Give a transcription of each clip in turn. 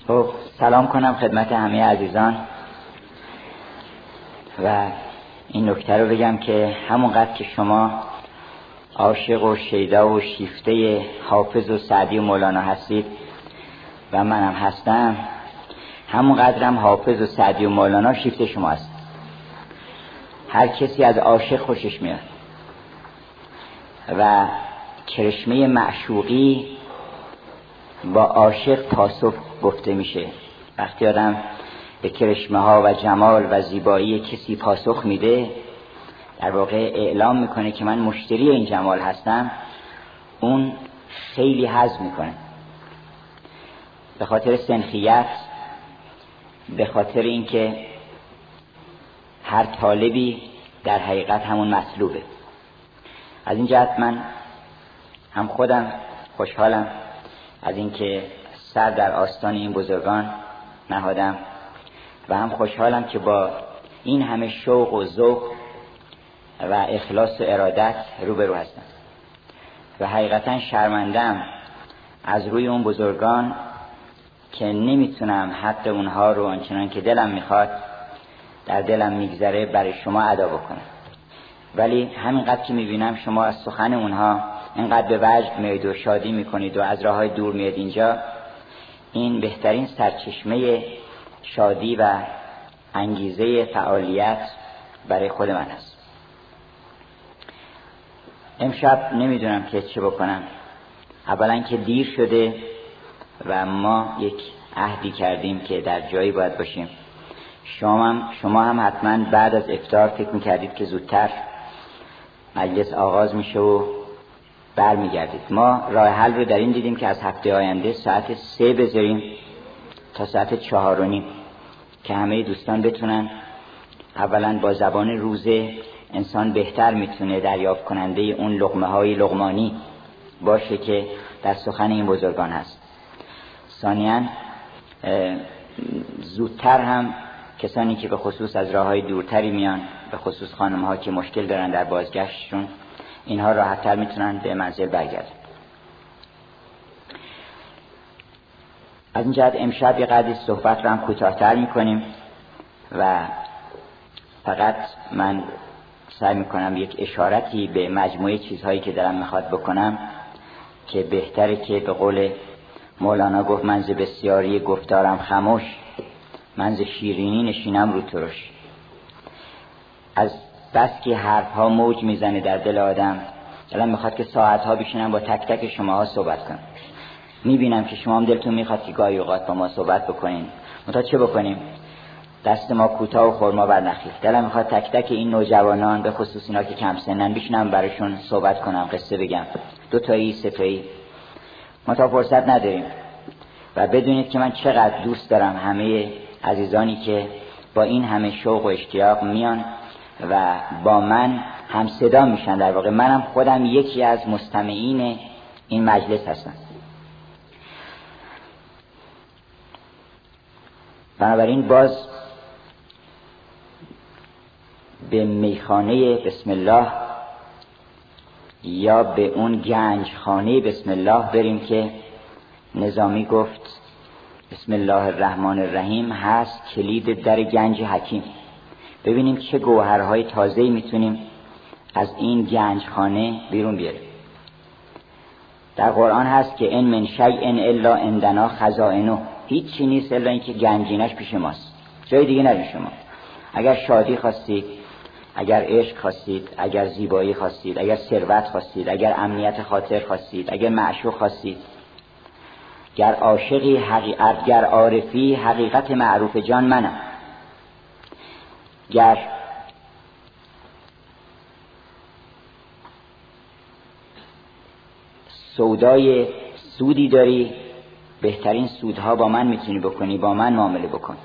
خب سلام کنم خدمت همه عزیزان و این نکته رو بگم که همونقدر که شما عاشق و شیدا و شیفته حافظ و سعدی و مولانا هستید و منم هستم، همونقدرم حافظ و سعدی و مولانا شیفته شما هست. هر کسی از عاشق خوشش میاد و کرشمه معشوقی با عاشق پاسخ گفته میشه. وقتی آدم به کرشمه ها و جمال و زیبایی کسی پاسخ میده، در واقع اعلام میکنه که من مشتری این جمال هستم، اون خیلی حظ میکنه. به خاطر سنخیت، به خاطر اینکه هر طالبی در حقیقت همون مطلوبه. از این جهت من هم خودم خوشحالم از اینکه سر در آستان این بزرگان نهادم و هم خوشحالم که با این همه شوق و ذوق و اخلاص و ارادت روبرو هستم و حقیقتا شرمندم از روی اون بزرگان که نمیتونم حق اونها رو آنچنان که دلم میخواد در دلم میگذره برای شما ادا بکنم. ولی همینقدر که میبینم شما از سخن اونها اینقدر به وجد میاید و شادی میکنید و از راههای دور میاد اینجا، این بهترین سرچشمه شادی و انگیزه فعالیت برای خود من است. امشب نمیدونم که چه بکنم. اولا که دیر شده و ما یک عهدی کردیم که در جایی باید باشیم. شما هم حتما بعد از افطار فکر میکردید که زودتر مجلس آغاز میشه و برمیگردید. ما راه حل رو در این دیدیم که از هفته آینده ساعت 3 بذاریم تا ساعت 4:30 که همه دوستان بتونن. اولا با زبان روزه انسان بهتر میتونه دریافت کننده اون لقمه های لقمانی باشه که در سخن این بزرگان هست. ثانیاً زودتر هم کسانی که به خصوص از راههای دورتری میان، به خصوص خانم ها که مشکل دارن در بازگشتشون، اینها راحت‌تر میتونن به منزل برگردن. از این جهت امشب یه قدری صحبت رو هم کوتاه‌تر میکنیم و فقط من سعی میکنم یک اشارتی به مجموعه چیزهایی که دارم میخواد بکنم که بهتره که به قول مولانا گفت من ز بسیاری گفتارم خموش، من ز شیرینی نشینم رو ترش. از بس که حرف ها موج میزنه در دل آدم، الان میخواد که ساعت ها بشینم با تک تک شما ها صحبت کنم. میبینم که شما هم دلتون میخواد که گاهی اوقات با ما صحبت بکنین، منتها چه بکنیم؟ دست ما کوتاه و خرما بر نخیل. دلم میخواد تک تک این نوجوانان، به خصوص اینا که کم سنن، بشینم براشون صحبت کنم، قصه بگم، 2 تایی 3 تایی، منتها فرصت نداریم. و بدونید که من چقدر دوست دارم همه عزیزانی که با این همه شوق و اشتیاق میان و با من هم صدا میشن. در واقع منم خودم یکی از مستمعین این مجلس هستم. بنابراین باز به میخانه بسم الله یا به اون گنجخانه بسم الله بریم که نظامی گفت بسم الله الرحمن الرحیم هست کلید در گنج حکیم. ببینیم چه گوهرهای تازه‌ای میتونیم از این گنجخانه بیرون بیاریم. در قرآن هست که ان من شیء الا عندنا خزائنه، هیچی نیست الا اینکه گنجینش پیش ماست، جای دیگه ندارید شما. اگر شادی خواستید، اگر عشق خواستید، اگر زیبایی خواستید، اگر ثروت خواستید، اگر امنیت خاطر خواستید، اگر معشوق خواستید، گر عاشقی گر عارفی حقیقت معروف جان منم، گر سودای سودی داری، بهترین سودها با من میتونی بکنی، با من معامله بکن.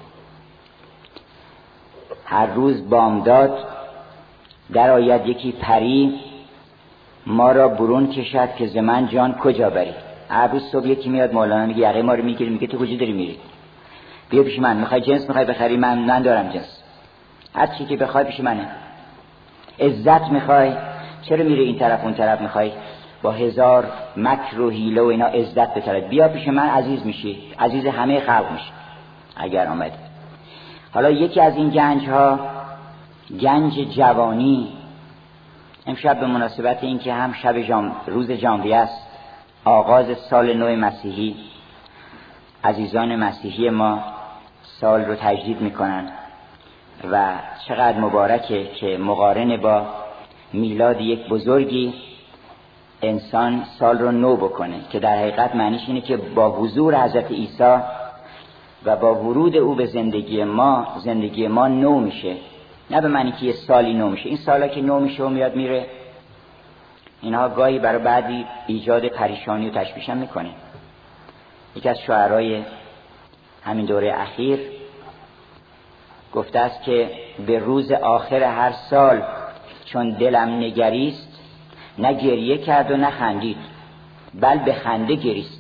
هر روز بامداد در آید یکی پری، ما را برون کشد که ز من جان کجا بری. هر روز صبح یکی میاد مولانا میگه یقه ما رو میگیره، میگه تو کجا داری میری؟ بیا پیش من، میخوای جنس میخوای بخری، من دارم جنس، هر چی که بخوای پیش منه. عزت میخوای، چرا میری این طرف اون طرف؟ میخوای با 1000 مکر و حیله و اینا عزت بطلب، بیا پیش من عزیز میشی، عزیز همه خلق میشی اگر آمدی. حالا یکی از این گنج ها گنج جوانی. امشب به مناسبت این که هم شب روز ژانویه است، آغاز سال نو مسیحی، عزیزان مسیحی ما سال رو تجدید میکنن و چقدر مبارکه که مقارن با میلاد یک بزرگی انسان سال رو نو بکنه، که در حقیقت معنیش اینه که با حضور حضرت عیسی و با ورود او به زندگی ما نو میشه. نه به معنی که یه سالی نو میشه. این سالا که نو میشه و میاد میره، اینها گاهی برای بعدی ایجاد پریشانی و تشویش هم میکنه. یکی از شاعرای همین دوره اخیر گفته است که به روز آخر هر سال چون دلم نگریست، نه گریه کرد و نه خندید، بل به خنده گریست.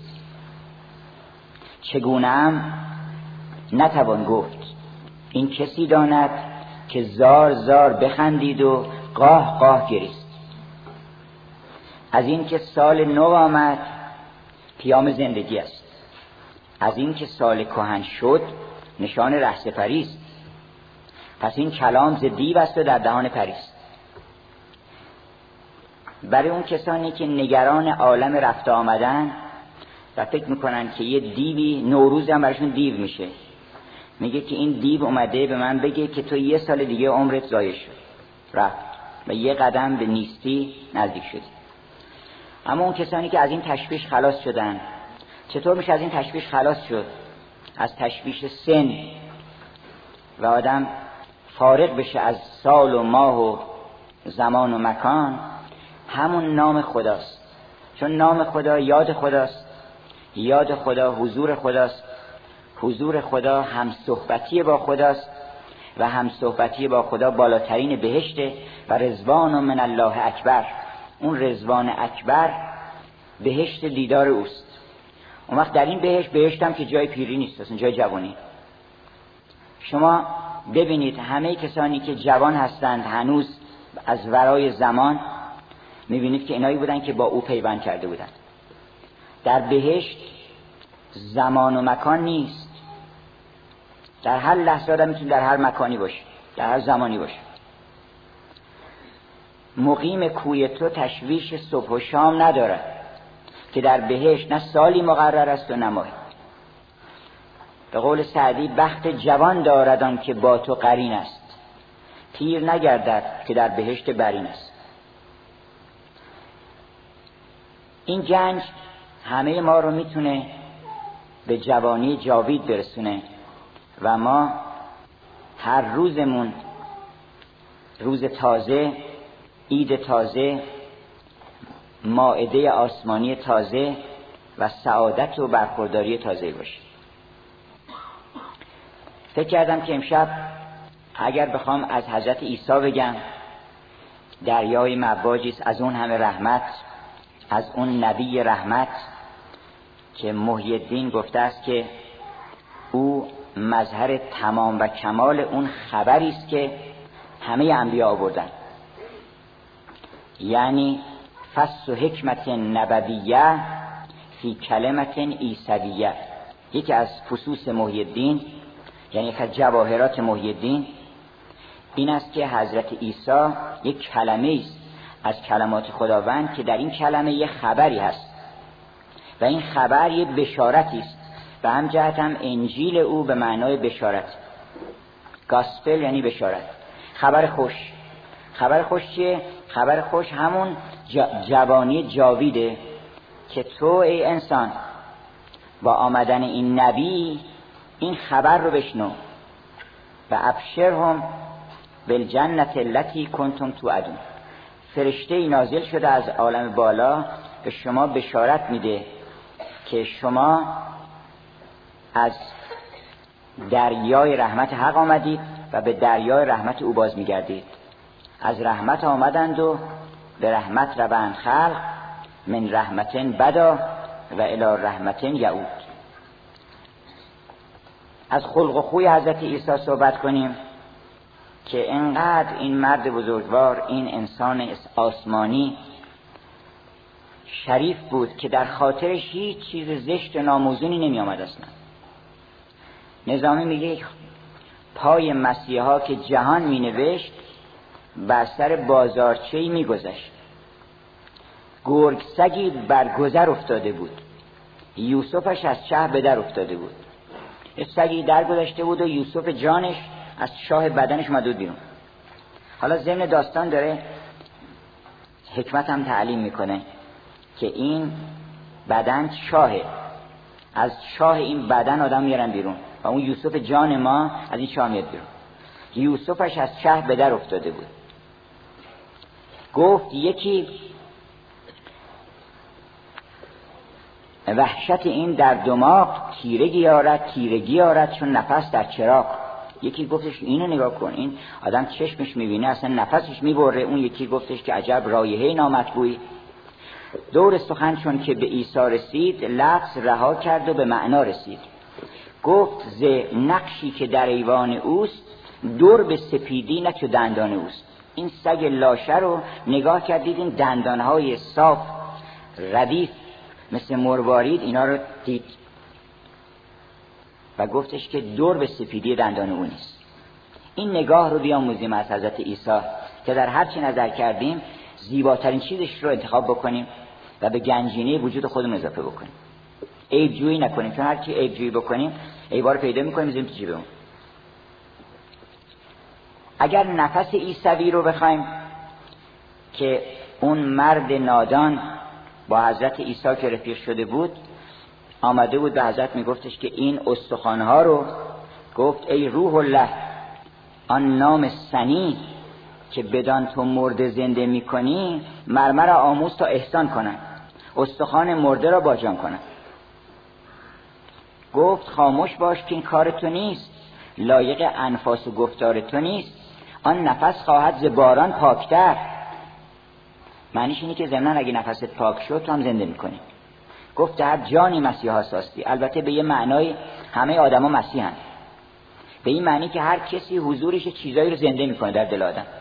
چگونه هم نتوان گفت، این کسی داند که زار زار بخندید و قاه قاه گریست. از این که سال نو آمد پیام زندگی است، از این که سال کهن شد نشان رهسپری است. پس این کلام ز دیو است و در دهان پری است. برای اون کسانی که نگران عالم رفته آمدن و فکر میکنن که یه دیوی نوروز هم براشون دیو میشه، میگه که این دیو اومده به من بگه که تو یه سال دیگه عمرت ضایع شد، رفت و یه قدم به نیستی نزدیک شدی. اما اون کسانی که از این تشویش خلاص شدن، چطور میشه از این تشویش خلاص شد؟ از تشویش سن و آدم فارغ بشه از سال و ماه و زمان و مکان. همون نام خداست، چون نام خدا یاد خداست، یاد خدا حضور خداست، حضور خدا هم صحبتی با خداست و هم صحبتی با خدا بالاترین بهشته و رضوان من الله اکبر. اون رضوان اکبر بهشت دیدار اوست. اون وقت در این بهشت هم که جای پیری نیست، اصلا جای جوانی. شما ببینید همه کسانی که جوان هستند هنوز از ورای زمان، میبینید که اینایی بودن که با او پیوند کرده بودن. در بهشت زمان و مکان نیست، در هر لحظه آدم میتونه در هر مکانی باشه، در هر زمانی باشه. مقیم کوی تو تشویش صبح و شام ندارد، که در بهشت نه سالی مقرر است و نه ماهی. به قول سعدی بخت جوان داردان که با تو قرین است، پیر نگردد که در بهشت برین است. این گنج همه ما رو میتونه به جوانی جاوید برسونه و ما هر روزمون روز تازه، عید تازه، مائده آسمانی تازه و سعادت و برخورداری تازه باشه. فکر کردم که امشب اگر بخوام از حضرت عیسی بگم، دریای مواجی است از اون همه رحمت، از اون نبی رحمت که محی الدین گفته است که او مظهر تمام و کمال اون خبری است که همه انبیا آوردن، یعنی فصل و حکمت نبویه فی کلمت عیسویه. یکی از فصوص محی الدین، یعنی یک از جواهرات محی الدین این است که حضرت عیسی یک کلمه است از کلمات خداوند که در این کلمه یک خبری هست و این خبر یک بشارتی است. و هم جهت هم انجیل او به معنای بشارت، گاسپل یعنی بشارت، خبر خوش. خبر خوش چیه؟ خبر خوش همون جوانی جاویده که تو ای انسان با آمدن این نبی این خبر رو بشنو و ابشرهم بالجنة التي کنتم توعدون. فرشته نازل شده از عالم بالا به شما بشارت میده که شما از دریای رحمت حق آمدید و به دریای رحمت او باز میگردید. از رحمت آمدند و به رحمت روند خلق، من رحمت بدا و الی رحمت یعود. از خلق و خوی حضرت عیسی صحبت کنیم که انقدر این مرد بزرگوار، این انسان آسمانی شریف بود که در خاطرش هیچ چیز زشت و ناموزونی نمی آمد اصلا. نظامی میگه پای مسیحا که جهان می نوشت بر سر بازارچه‌ای می گذشت. گرگ سگی بر گذر افتاده بود، یوسفش از چاه به در افتاده بود. یه سگی در گذشته بود و یوسف جانش از چاه بدنش اومد بیرون. حالا ضمن داستان داره حکمت هم تعلیم میکنه که این بدن چاهه، از چاه این بدن آدم میارن بیرون و اون یوسف جان ما از این چاه میاد بیرون. یوسفش از چاه به در افتاده بود. گفت یکی وحشت این در دماغ تیرگی آرد چون نفس در چراغ. یکی گفتش اینو نگاه کن، این آدم چشمش میبینه اصلا نفسش میبره. اون یکی گفتش که عجب رایحه نامطبوعی. دور سخن چون که به عیسی رسید، لفظ رها کرد و به معنا رسید. گفت ز نقشی که در ایوان اوست، دور به سپیدی نه چو دندان اوست. این سگ لاشه رو نگاه کردید، این دندانهای صاف ردیف مثل مروارید اینا رو دید و گفتش که دور به سپیدی دندان او نیست. این نگاه رو بیاموزیم از حضرت عیسی که در هر چی نظر کردیم زیباترین چیزش رو انتخاب بکنیم و به گنجینه وجود خودمون اضافه بکنیم. عیب جویی نکنیم، چون هر چی عیب جویی بکنیم عیبا رو پیدا می‌کنیم می‌ذاریم تو جیبمون. اگر نفس عیسوی رو بخوایم که اون مرد نادان با حضرت عیسی که رفیق شده بود آمده بود به حضرت میگفتش که این استخوان‌ها رو، گفت ای روح الله، آن نام سنی که بدان تو مرده زنده میکنی مرمر آموز تا احسان کنن، استخوان مرده را با جان کنن. گفت خاموش باش که این کار تو نیست، لایق انفاس و گفتار تو نیست. آن نفس خواهد ز باران پاکتر. معنیش اینه که ضمناً اگه نفست پاک شد تو هم زنده میکنی. گفت هر جانی مسیحا ساستی. البته به یه معنای همه آدما مسیحن، به این معنی که هر کسی حضورش چیزایی رو زنده میکنه در دل آدم.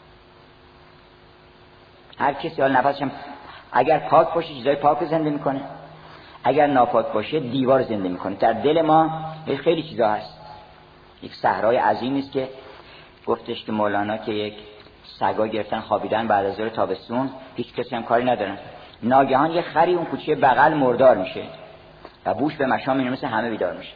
هر کسی حال نفسش اگر پاک باشه چیزای پاک رو زنده میکنه، اگر ناپاک باشه دیوار زنده میکنه. در دل ما خیلی چیزا هست. یک صحرای عظیمی است که گفتش که مولانا که یک سگا گرفتن خوابیدن بعد از ظهر تابستون، هیچ کسی هم کاری ندارن. ناگهان یه خری اون کوچه بغل مردار میشه و بوش به مشام اینو مثل همه بیدار میشه.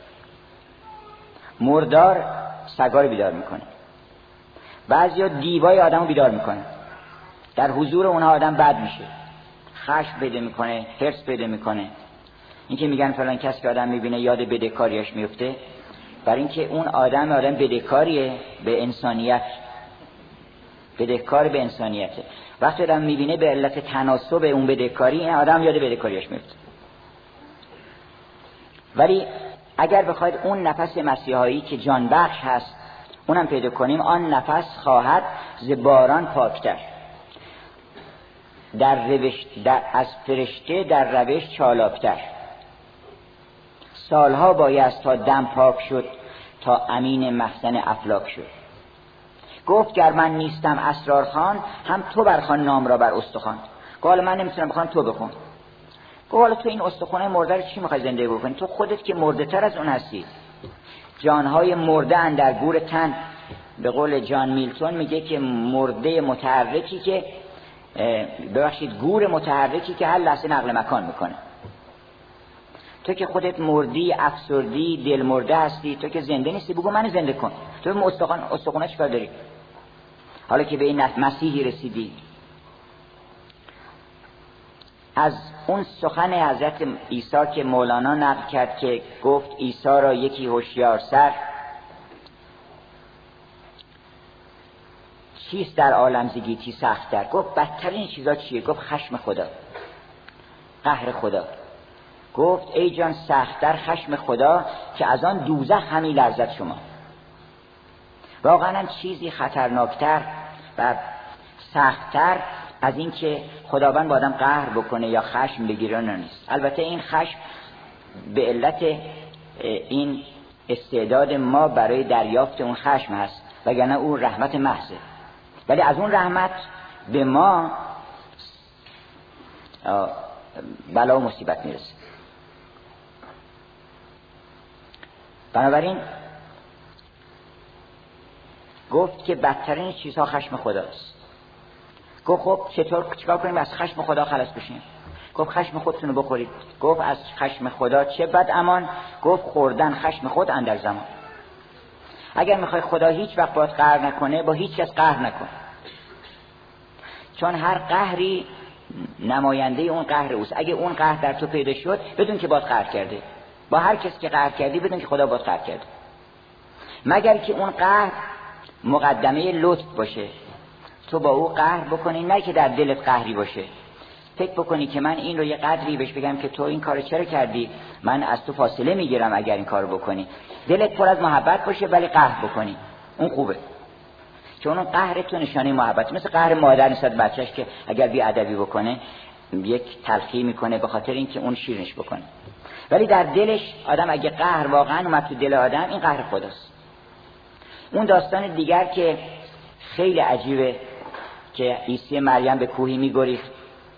مردار سگا رو بیدار میکنه. بعضیا دیوای آدمو بیدار میکنه. در حضور اونها آدم بد میشه، خشم پیدا میکنه، حرص پیدا میکنه. این که میگن فلان کس که آدم میبینه یاد بدهکاریش میفته، برای اینکه اون آدم بدهکاریه به انسانیت، بدهکار به انسانیته. وقتی آدم میبینه به علت تناسب اون بدهکاری، این آدم یاد بدهکاریش میفته. ولی اگر بخواید اون نفس مسیحایی که جان بخش هست اونم پیدا کنیم، آن نفس خواهد ز باران پاکتر، از فرشته در روش چالاکتر. سالها بایست تا دم پاک شد، تا امین مخزن افلاک شد. گفت گر من نیستم اسرار خان، هم تو برخوان نام را بر استخوان. گفت من نمیتونم بخوام تو بخون. گفت حالا تو این استخوان مرده رو چی میخوای زنده بکنی؟ تو خودت که مرده تر از اون هستی. جانهای مرده اندر گور تن. به قول جان میلتون میگه که مرده متحرکی که گور متحرکی که هر لحظه نقل مکان میکنه. تو که خودت مردی، افسردی، دل مرده هستی، تو که زنده نیستی، بگو من زنده کن. تو به استخوانه چیکار داری؟ حالا که به این مسیحی رسیدی. از اون سخن حضرت عیسی که مولانا نقل کرد که گفت عیسی را یکی هوشیار سر، چیست در عالم ز گیتی سخت‌تر؟ گفت بدترین چیزا چیه؟ گفت خشم خدا، قهر خدا. گفت ای جان سخت‌تر خشم خدا، که از آن دوزخ همی لرزد شما. واقعا چیزی خطرناکتر و سخت‌تر از این که خداوند با آدم قهر بکنه یا خشم بگیره نیست. البته این خشم به علت این استعداد ما برای دریافت اون خشم هست، وگرنه اون رحمت محضه. ولی از اون رحمت به ما بلا و مصیبت میرسه. بنابراین گفت که بدترین چیزها خشم خداست. گفت خب چیکار کنیم از خشم خدا خلاص بشیم؟ گفت خشم خودتون رو بخورید. گفت از خشم خدا چه بد امان؟ گفت خوردن خشم خود اندر زمان. اگر میخوای خدا هیچ وقت باید قهر نکنه، با هیچ کس قهر نکن، چون هر قهری نماینده اون قهر اوست. اگه اون قهر در تو پیدا شد بدون که باید قهر کرده، با هر کسی که قهر کردی بدون که خدا باید قهر کرده، مگر که اون قهر مقدمه لطف باشه، تو با او قهر بکنی، نه که در دلت قهری باشه. فکر بکنی که من این رو یه قدری بهش بگم که تو این کارو چرا کردی، من از تو فاصله میگیرم اگر این کارو بکنی. دلت پر از محبت باشه ولی قهر بکنی، اون خوبه، چون اون قهر تو نشانه محبت. مثل قهر مادر نسبت بچه‌ش که اگر بی ادبی بکنه یک تلخی میکنه به خاطر اینکه اون شیرینش بکنه. ولی در دلش آدم اگه قهر واقعا اومد تو دل آدم، این قهر خداست. اون داستان دیگر که خیلی عجیبه که عیسی مریم به کوهی میگریخت،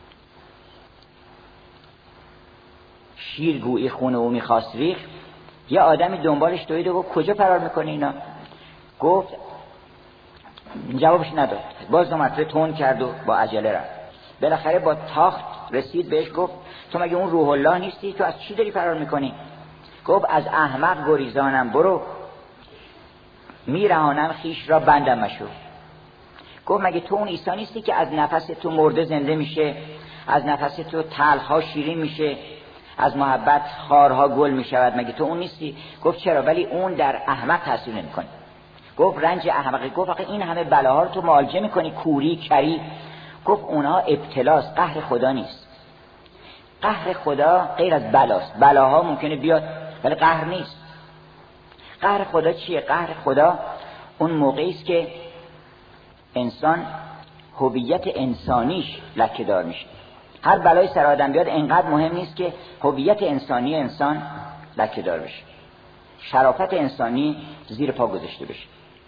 شیرگویی خون او میخواست ریخت، یه آدمی دنبالش دوید و گفت کجا فرار میکنی اینا؟ گفت جوابش نداد، باز دومتره تون کرد و با عجله رفت. بالاخره با تاخت رسید بهش، گفت تو مگه اون روح الله نیستی؟ تو از چی داری فرار میکنی؟ گفت از احمق گریزانم، برو میرهانم خیش را بندم مشو. گفت مگه تو اون عیسی نیستی که از نفس تو مرده زنده میشه، از نفس تو تلخ‌ها شیرین میشه، از محبت خارها گل میشود؟ مگه تو اون نیستی؟ گفت چرا، ولی اون در احمق تاثیر نمیکنه. گفت رنج احمقی. گفت آخه این همه بلاها رو تو معالجه میکنی، کوری کری. گفت اونها ابتلاست، قهر خدا نیست. قهر خدا غیر از بلاست. بلاها ممکنه بیاد ولی قهر نیست. قهر خدا چیه؟ قهر خدا اون موقعی است که انسان هویت انسانیش لکه‌دار میشه. هر بلای سر آدم بیاد انقدر مهم نیست که هویت انسانی انسان لکه‌دار بشه، شرافت انسانی زیر پا گذاشته بشه.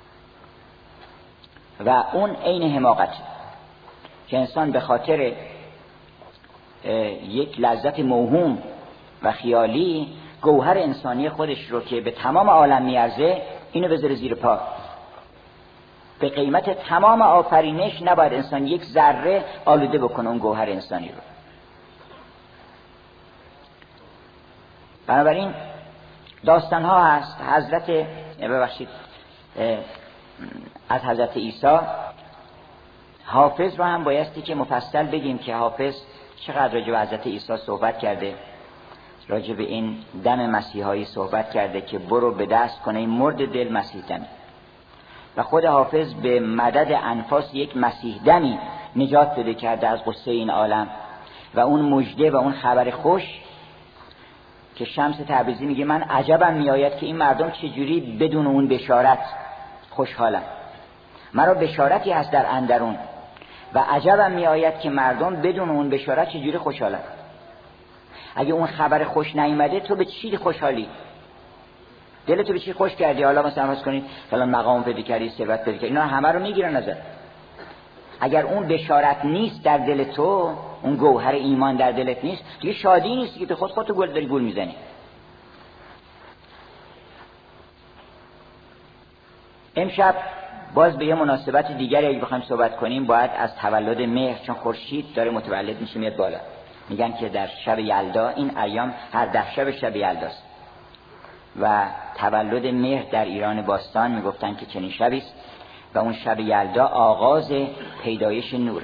و اون عین حماقت که انسان به خاطر یک لذت موهوم و خیالی گوهر انسانی خودش رو که به تمام عالم میارزه اینو بذاره زیر پا. به قیمت تمام آفرینش نباید انسان یک ذره آلوده بکنه اون گوهر انسانی رو. بنابراین داستان ها هست. از حضرت عیسی. حافظ رو هم بایستی که مفصل بگیم که حافظ چقدر راجع به حضرت عیسی صحبت کرده، راجع به این دم مسیحایی صحبت کرده که برو به دست کنه این مرد دل مسیح دمی. و خود حافظ به مدد انفاس یک مسیح دمی نجات بده کرده از غصه این عالم. و اون مژده و اون خبر خوش که شمس تبریزی میگه من عجبم میآید که این مردم چجوری بدون اون بشارت خوشحالن. مرا بشارتی هست در اندرون و عجبم میآید که مردم بدون اون بشارت چجوری خوشحالن. اگه اون خبر خوش نیامده تو به چی خوشحالی؟ دلتو به چی خوش کردی؟ حالا مثلا فرض کنید فلان مقام پیدا کردی، ثروت پیدا کردی، اینا همه رو میگیرن ازت. اگر اون بشارت نیست در دل تو، اون گوهر ایمان در دلت نیست، دیگه شادی نیست که تو خودتو گل داری گول میزنی. امشب باز به یه مناسبت دیگری اگه بخوایم صحبت کنیم باید از تولد مهر، چون خورشید داره متولد میشه میاد بالا. میگن که در شب یلدا، این ایام هر 10 شب یلداست و تولد مهر در ایران باستان میگفتن که چنین شبی است و اون شب یلدا آغاز پیدایش نوره.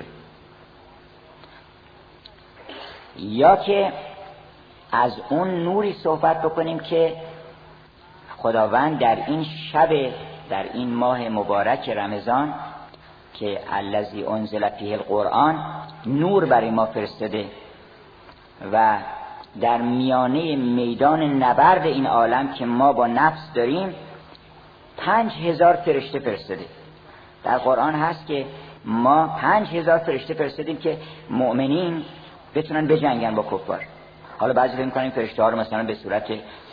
یا که از اون نوری صحبت بکنیم که خداوند در این شب، در این ماه مبارک رمضان که الذی انزل فیه القرآن، نور برای ما فرستاده و در میانه میدان نبرد این عالم که ما با نفس داریم 5000 فرشته فرستاده. در قرآن هست که ما 5000 فرشته فرستادیم که مؤمنین بتونن بجنگن با کفار. حالا بعضی فکر می‌کنن فرشته ها رو مثلا به صورت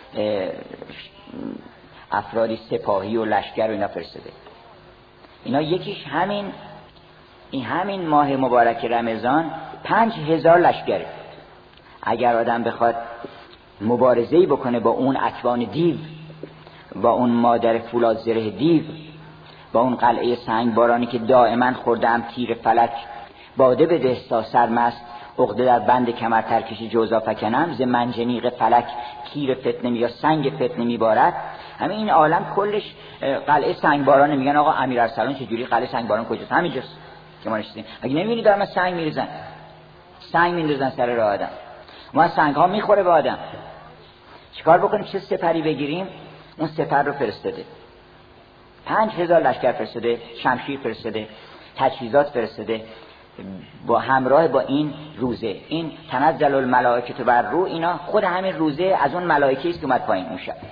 افرادی سپاهی و لشکر و اینا فرستاده. اینا یکیش همین ماه مبارک رمضان 5000 لشکره. اگر آدم بخواد مبارزه‌ای بکنه با اون اکوان دیو، با اون مادر فولاد زره دیو، با اون قلعه سنگ بارانی که دائما خوردم تیر فلک، باده بده تا سرمست، عقده در بند کمر ترکشی جوزا فکنم، ز منجنیق فلک تیر فتنه یا سنگ فتنه میبارد. همین این عالم کلش قلعه سنگ بارانه. میگن آقا امیرارسلان چجوری قلعه سنگ باران کجاست؟ همینجاست که ما نشستیم. اگه نمیبینید دارن سنگ میریزن، سنگ میندازن سر راه آدم، ما سنگ ها میخوره به آدم. چیکار بکنیم؟ چه سپری بگیریم؟ اون سپر رو فرستاده، 5000 لشکر فرستاده، شمشیر فرستاده، تجهیزات فرستاده، با همراه با این روزه. این تنزل الملائکه بر رو، اینا خود همین روزه از اون ملائکه است که اومد پایین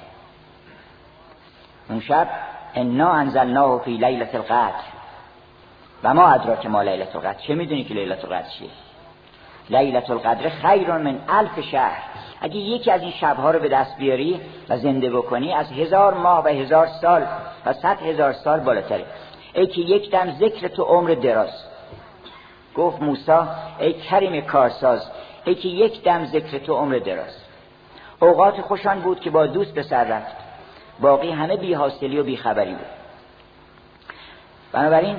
اون شب انا انزلناه فی لیلة القدر و ما ادراک ما لیلة القدر. چه میدونی که لیلة القدر چیه؟ لیلة القدر خیر من 1000 شهر. اگه یکی از این شبها رو به دست بیاری و زنده بکنی، از 1000 ماه و 1000 سال و 100,000 سال بالاتره. ای که یک دم ذکر تو عمر دراز. گفت موسی ای کریم کارساز، ای که یک دم ذکر تو عمر دراز. اوقات خوشان بود که با دوست به سر رفت، باقی همه بی حاصلی و بی خبری بود. بنابراین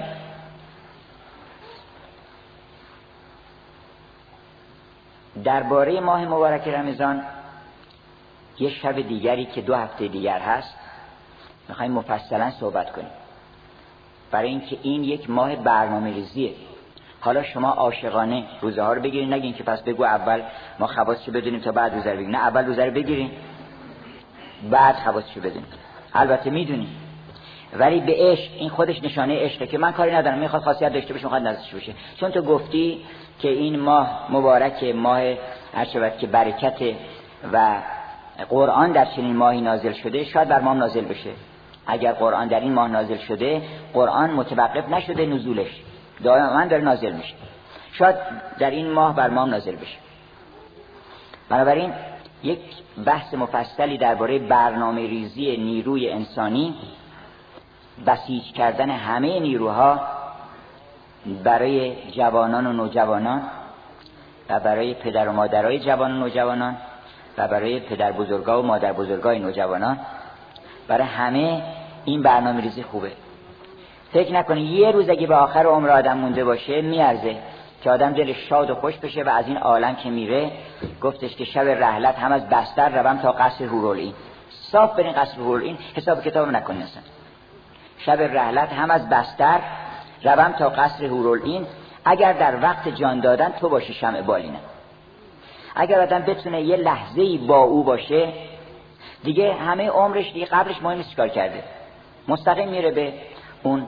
درباره ماه مبارک رمضان یه شب دیگری که 2 هفته دیگر هست میخوایم مفصلا صحبت کنیم، برای اینکه این یک ماه برنامه ریزیه. حالا شما عاشقانه روزه ها رو بگیرین، نگین که پس بگو اول ما خواستشو بدونیم تا بعد روزه رو بگیریم. نه، اول روزه رو بگیرین بعد خواستشو بدونیم. البته میدونیم، ولی به عشق، این خودش نشانه عشقه که من کاری ندارم، میخواد خاصیت داشته باشه میخواد نزدش باشه. چون تو گفتی که این ماه مبارک، ماه عشرت که برکت و قرآن در چنین ماهی نازل شده، شاید بر ما نازل بشه. اگر قرآن در این ماه نازل شده، قرآن متوقف نشده نزولش، دائما داره نازل میشه، شاید در این ماه بر ما نازل بشه. بنابراین یک بحث مفصلی درباره برنامه ریزی نیروی انسانی، بسیج کردن همه نیروها برای جوانان و نوجوانان و برای پدر و مادرای جوان و نوجوانان و برای پدر بزرگا و مادر بزرگای نوجوانان، برای همه این برنامه ریزی خوبه. فکر نکنید یه روز اگه به آخر عمر آدم مونده باشه میارزه که آدم دلش شاد و خوش بشه و از این عالم که میره. گفتش که شب رحلت هم از بستر روم تا قصر هورالعین. صاف برین قصر هورالعین، حساب کتاب نکنید اصلا. شب رحلت هم از بستر روم تا قصر هورالعین. اگر در وقت جان دادن تو باشی شمع بالینه. اگر آدم بتونه یه لحظه‌ای با او باشه، دیگه همه عمرش دیگه قبرش مهم نیست چیکار کرده، مستقیم میره به اون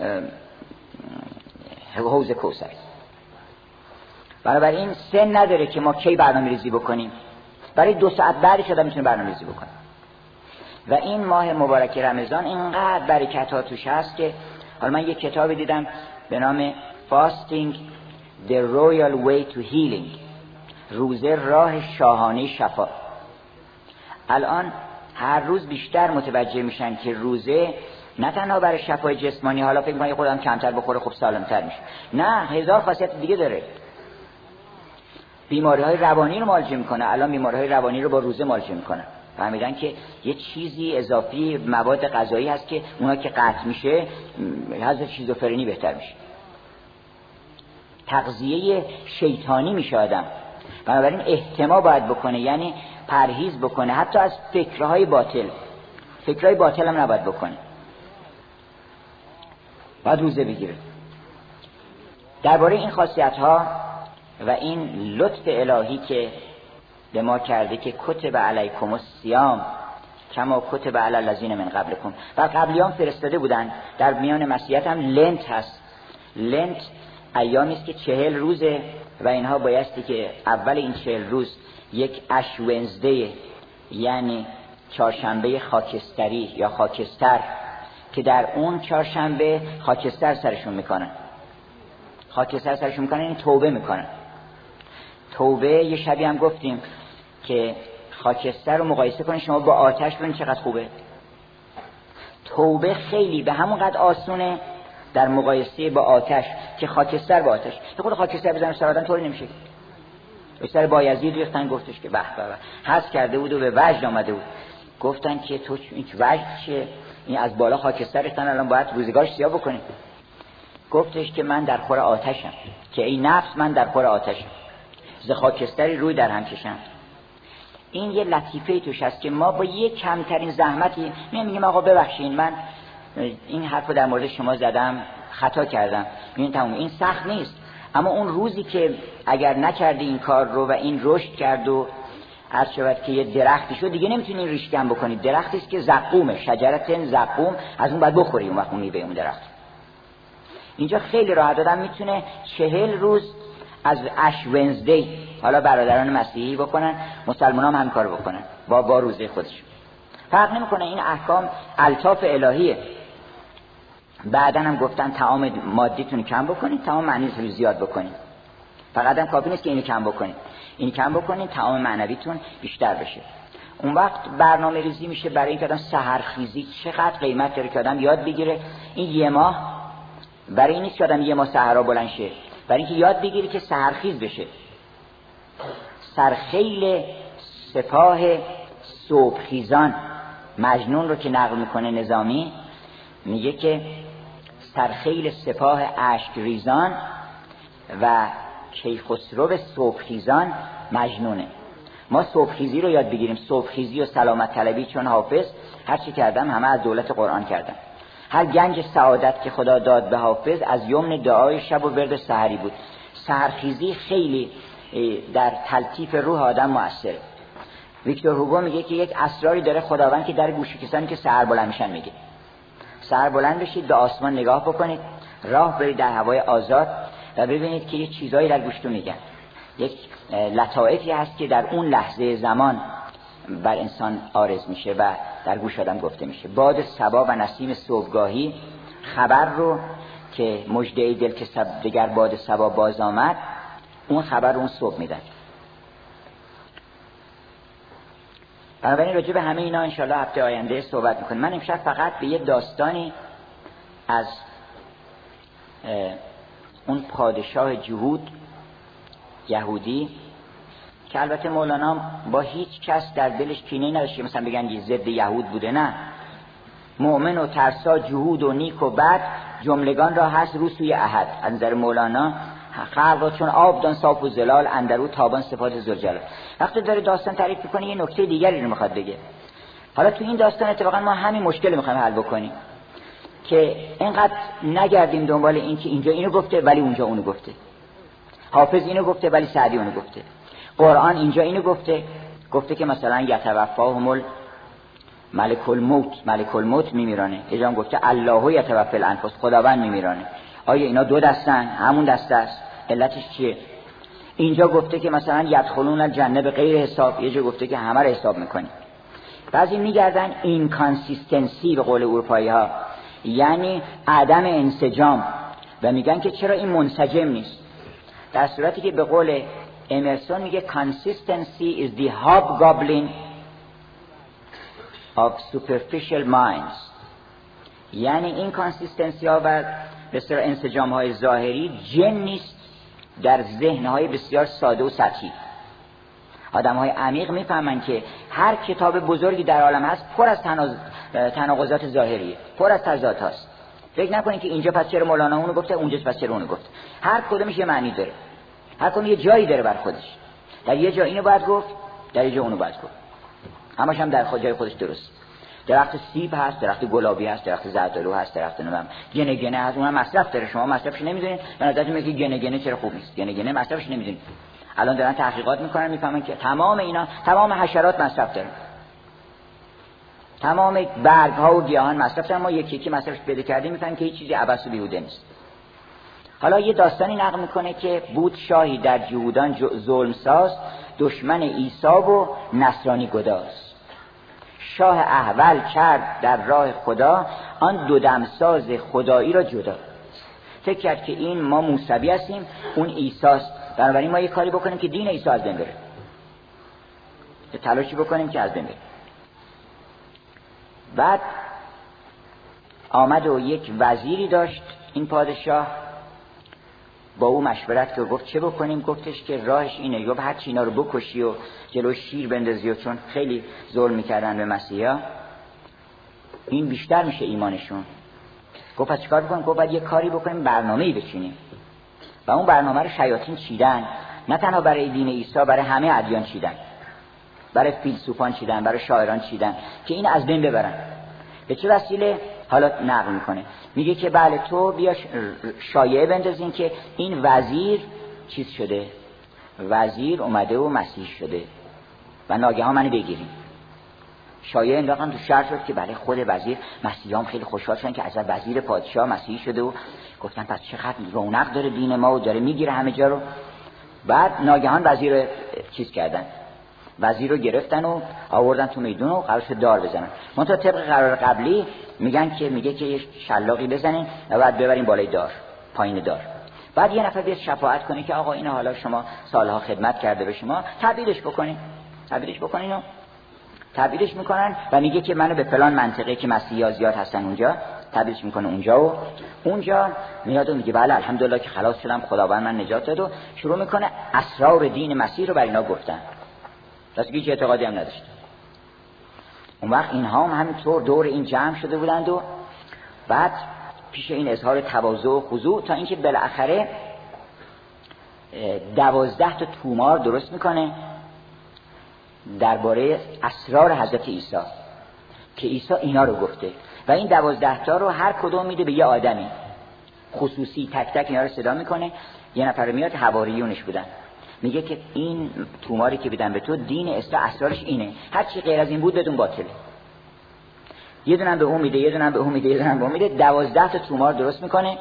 حوض کوثر. بنابراین سن نداره که ما کی برنامه ریزی بکنیم، برای 2 ساعت بعدش آدم میتونه برنامه ریزی بکنه. و این ماه مبارک رمضان اینقدر برکت ها توش هست که حالا من یک کتاب دیدم به نام Fasting the Royal Way to Healing، روزه راه شاهانه شفا. الان هر روز بیشتر متوجه میشن که روزه نه تنها برای شفای جسمانی، حالا فکر می‌کنم خودم کمتر بخوره خب سالم‌تر میشه، نه، 1000 خاصیت دیگه داره. بیماری‌های روانی رو معالجه میکنه. الان بیماری‌های روانی رو با روزه معالجه میکنه. فهمیدن که یه چیزی اضافی مواد غذایی هست که اونا که قطع میشه حالت شیزوفرنی بهتر میشه، تغذیه شیطانی میشه آدم. بنابراین احتما باید بکنه، یعنی پرهیز بکنه حتی از فکرهای باطل. فکرهای باطل هم نباید بکنه، باید روزه بگیره. درباره این خاصیت ها و این لطف الهی که به ما کرده که کتب علیکم الصیام کما کتب علی الذین من قبلکم، و قبلیان فرستاده بودن. در میان مسیحیت هم لنت هست. لنت ایامی است که 40 روزه و اینها بایستی که اول این 40 روز یک اش ونزدی، یعنی چهارشنبه خاکستری یا خاکستر، که در اون چهارشنبه خاکستر سرشون میکنن. خاکستر سرشون میکنن این توبه میکنن. توبه یه شبیه هم گفتیم که خاکستر رو مقایسه کنید شما با آتش، ببینید چقدر خوبه. توبه خیلی به همون قدر آسونه در مقایسه با آتش که خاکستر با آتش. خود خاکستر بزنه سر آدم طوری نمیشه. سر بایزید ریختن، گفتش که به به به، حس کرده بود و به وجد آمده بود. گفتن که تو این وجد چیه؟ این از بالا خاکستر ریختن، الان باید روزگارش سیاه بکنی. گفتش که من در خور آتشم، که ای نفس من در خور آتشم، ز خاکستری روی در هم کشم. این یه لطیفه توش هست که ما با یک کمترین زحمتی میگیم آقا ببخشید من این حرفو در مورد شما زدم، خطا کردم، این تموم، این سخت نیست. اما اون روزی که اگر نکردی این کار رو و این رشد کرد و عرض شود که یه درختی شد، دیگه نمیتونی ریش کن بکنی. درختی است که زقومه، شجرت زقوم، از اون باید بخوری اون وقت اون میوه اون درخت. اینجا خیلی راحت آدم میتونه 40 روز از اش ونزدی، حالا برادران مسیحی بکنن، مسلمان هم کار بکنن با روزه خودشون، فرق نمیکنه. این احکام الطاف الهیه. بعدن هم گفتن طعام مادیتون کم بکنید، طعام معنیتون زیاد بکنید. فقط هم کافی نیست که اینو کم بکنید، این کم بکنید طعام معنویتون بیشتر بشه. اون وقت برنامه ریزی میشه برای اینکه آدم سحرخیزی چقدر قیمت داره که آدم یاد بگیره. این یه ماه برای این نیست که آدم یه ماه سحرا بلند شه، برای اینکه یاد بگیری که سحرخیز بشه. سرخیل سپاه صبحخیزان، مجنون رو که نقل میکنه نظامی، میگه که سرخیل سپاه اشک ریزان و کیخسرو صبحخیزان مجنونه. ما صبحخیزی رو یاد بگیریم، صبحخیزی و سلامت طلبی، چون حافظ هر چی کردم همه از دولت قرآن کردم. هر گنج سعادت که خدا داد به حافظ از یمن دعای شب و ورد سحری بود. سحرخیزی خیلی در تلطیف روح آدم مؤثره. ویکتور هوگو میگه که یک اسراری داره خداوند که در گوش کسانی که سحر بلند میشن میگه. سحر بلند بشید، به آسمان نگاه بکنید، راه برید در هوای آزاد و ببینید که یه چیزایی در گوشتون میگن. یک لطائفی هست که در اون لحظه زمان بر انسان عارض میشه و در گوش آدم گفته میشه. باد صبا و نسیم صبحگاهی خبر رو که مژده دل که دگر باد صبا باز آمد، اون خبر رو اون صبح میدن. بنابراین راجع به همه اینا انشاءالله هفته آینده صحبت میکنیم. من امشب فقط به یه داستانی از اون پادشاه جهود یهودی که البته مولانا با هیچ کس در دلش کینه نداشته مثلا بگن ضد یهود بوده، نه، مؤمن و ترسا، جهود و نیک و بد، جملگان را هست رو سوی احد. از نظر مولانا خلق چون آب دان صاف و زلال، اندرو تابان صفات ذوالجلال. وقتی داره داستان تعریف میکنه یه نکته دیگری رو میخواد بگه. حالا تو این داستان اتفاقا ما همین مشکل میخوایم حل بکنیم که اینقدر نگردیم دنبال این که اینجا اینو گفته ولی اونجا اونو گفته، حافظ اینو گفته ولی سعدی اونو گفته، قرآن اینجا اینو گفته که مثلا یتوفاهم ملک الموت میمیرانه، اینجا هم گفته الله یتوفی الانفس، خداوند میمیرانه. آیا اینا دو دستن؟ همون دسته است. علتش چیه؟ اینجا گفته که مثلا یدخلون الجنه به غیر حساب، یه جا گفته که همه رو حساب میکنی. بعضی میگردن اینکانسیستنسی به قول اروپایی ها، یعنی عدم انسجام، و میگن که چرا این منسجم نیست، در صورتی که به قول امرسون میگه consistency is the hobgoblin of superficial minds. یعنی این کانسیستنسی ها و بسیار انسجام های ظاهری جن نیست در ذهن های بسیار ساده و سطحی. آدم های عمیق میفهمن که هر کتاب بزرگی در عالم هست پر از تناقضات ظاهریه، پر از تضاد هست. فکر نکنید که اینجا پس چرا مولانا اونو گفته، اونجا پس چرا اونو گفت. هر کدومش یه معنی داره، هر کدوم یه جایی داره بر خودش. در یه جا اینو باید گفت، در یه جا اونو باید گفت. همش هم در جای خودش درست. درخت سیب هست، درخت گلابی هست، درخت زردآلو هست، درخت نمیدونم گنگنه هست، اونم مصرف داره. شما مصرفش نمیدونید، به نظرتون میاد که گنگنه چرا خوب نیست. گنگنه مصرفش نمیدونید. الان دارن تحقیقات میکنن، میفهمن که تمام اینا، تمام حشرات مصرف دارن، تمام برگ ها و گیاهان مصرف دارن. ما یکی یکی مصرفش پیدا کردیم، میفهمیم که هیچ چیزی عبث و بیهوده نیست. حالا یه داستانی نقل میکنه که بود شاهی در جهودان ظلم ساز، دشمن عیسی و نصرانی گداز. شاه احول کرد در راه خدا، آن دو دمساز خدایی را جدا. فکر کرد که این ما موسوی هستیم، اون عیسی است، بنابراین ما یه کاری بکنیم که دین عیسی از بین بره، یه تلاشی بکنیم که از بین بره. بعد آمد و یک وزیری داشت این پادشاه، با او مشورت که گفت چه بکنیم؟ گفتش که راهش اینه، یا هر چی اینا رو بکشی و جلو شیر بندازی، و چون خیلی ظلم میکردن به مسیحا، این بیشتر میشه ایمانشون. گفت پس چیکار بکنیم؟ گفت باید یه کاری بکنیم، برنامه‌ای بچینیم. و اون برنامه رو شیاطین چیدن، نه تنها برای دین عیسی، برای همه ادیان چیدن، برای فیلسوفان چیدن، برای شاعران چیدن که این از بین ببرن. به چه وسیله؟ حالا نقل میکنه، میگه که بله تو بیا شایعه بندازین که این وزیر چیز شده، وزیر اومده و مسیح شده و ناگهان منو بگیریم. شایعه انداختن تو شهر شد که بله خود وزیر، مسیحیان خیلی خوشحال شدن که از وزیر پادشاه مسیحی شده و گفتن پس چقدر رونق داره دین ما و داره میگیره همه جا رو. بعد ناگهان وزیر رو چیز کردن، وزیر رو گرفتن و آوردن تو میدون و قرارش دار بزنن. منتها طبق قرار قبلی میگه که یه شلاقی بزنین و بعد ببرین بالای دار، پایین دار. بعد یه نفر بیاد شفاعت کنه که آقا این حالا شما سالها خدمت کرده به شما، تبدیلش بکنین و تبدیلش میکنن و میگه که منو به فلان منطقه که مسیحی‌ها زیاد هستن اونجا تبدیلش میکنه اونجا میاد و میگه بله الحمدلله که خلاص شدم، خداوند من نجات داد، و شروع میکنه اسرار دین مسیح رو بر اینا گفتن. راست هیچ اعتقادی هم نداشت. اون وقت اینها هم همینطور دور این جمع شده بودند و بعد پیش این اظهار تواضع و خضوع تا اینکه بالاخره 12 تا تومار درست میکنه درباره اسرار حضرت عیسی که عیسی اینا رو گفته و این 12 تا رو هر کدوم میده به یه آدمی خصوصی، تک تک اینا رو صدا میکنه. یه نفر میاد حواریونش بودن، میگه که این توماری که بدن به تو دین اسرارش اینه، هر چی غیر از این بود بدون باطله. یه دونم به اون میده، یه دونم به اون میده، یه دونم به اون میده، 12 تا تومار درست میکنه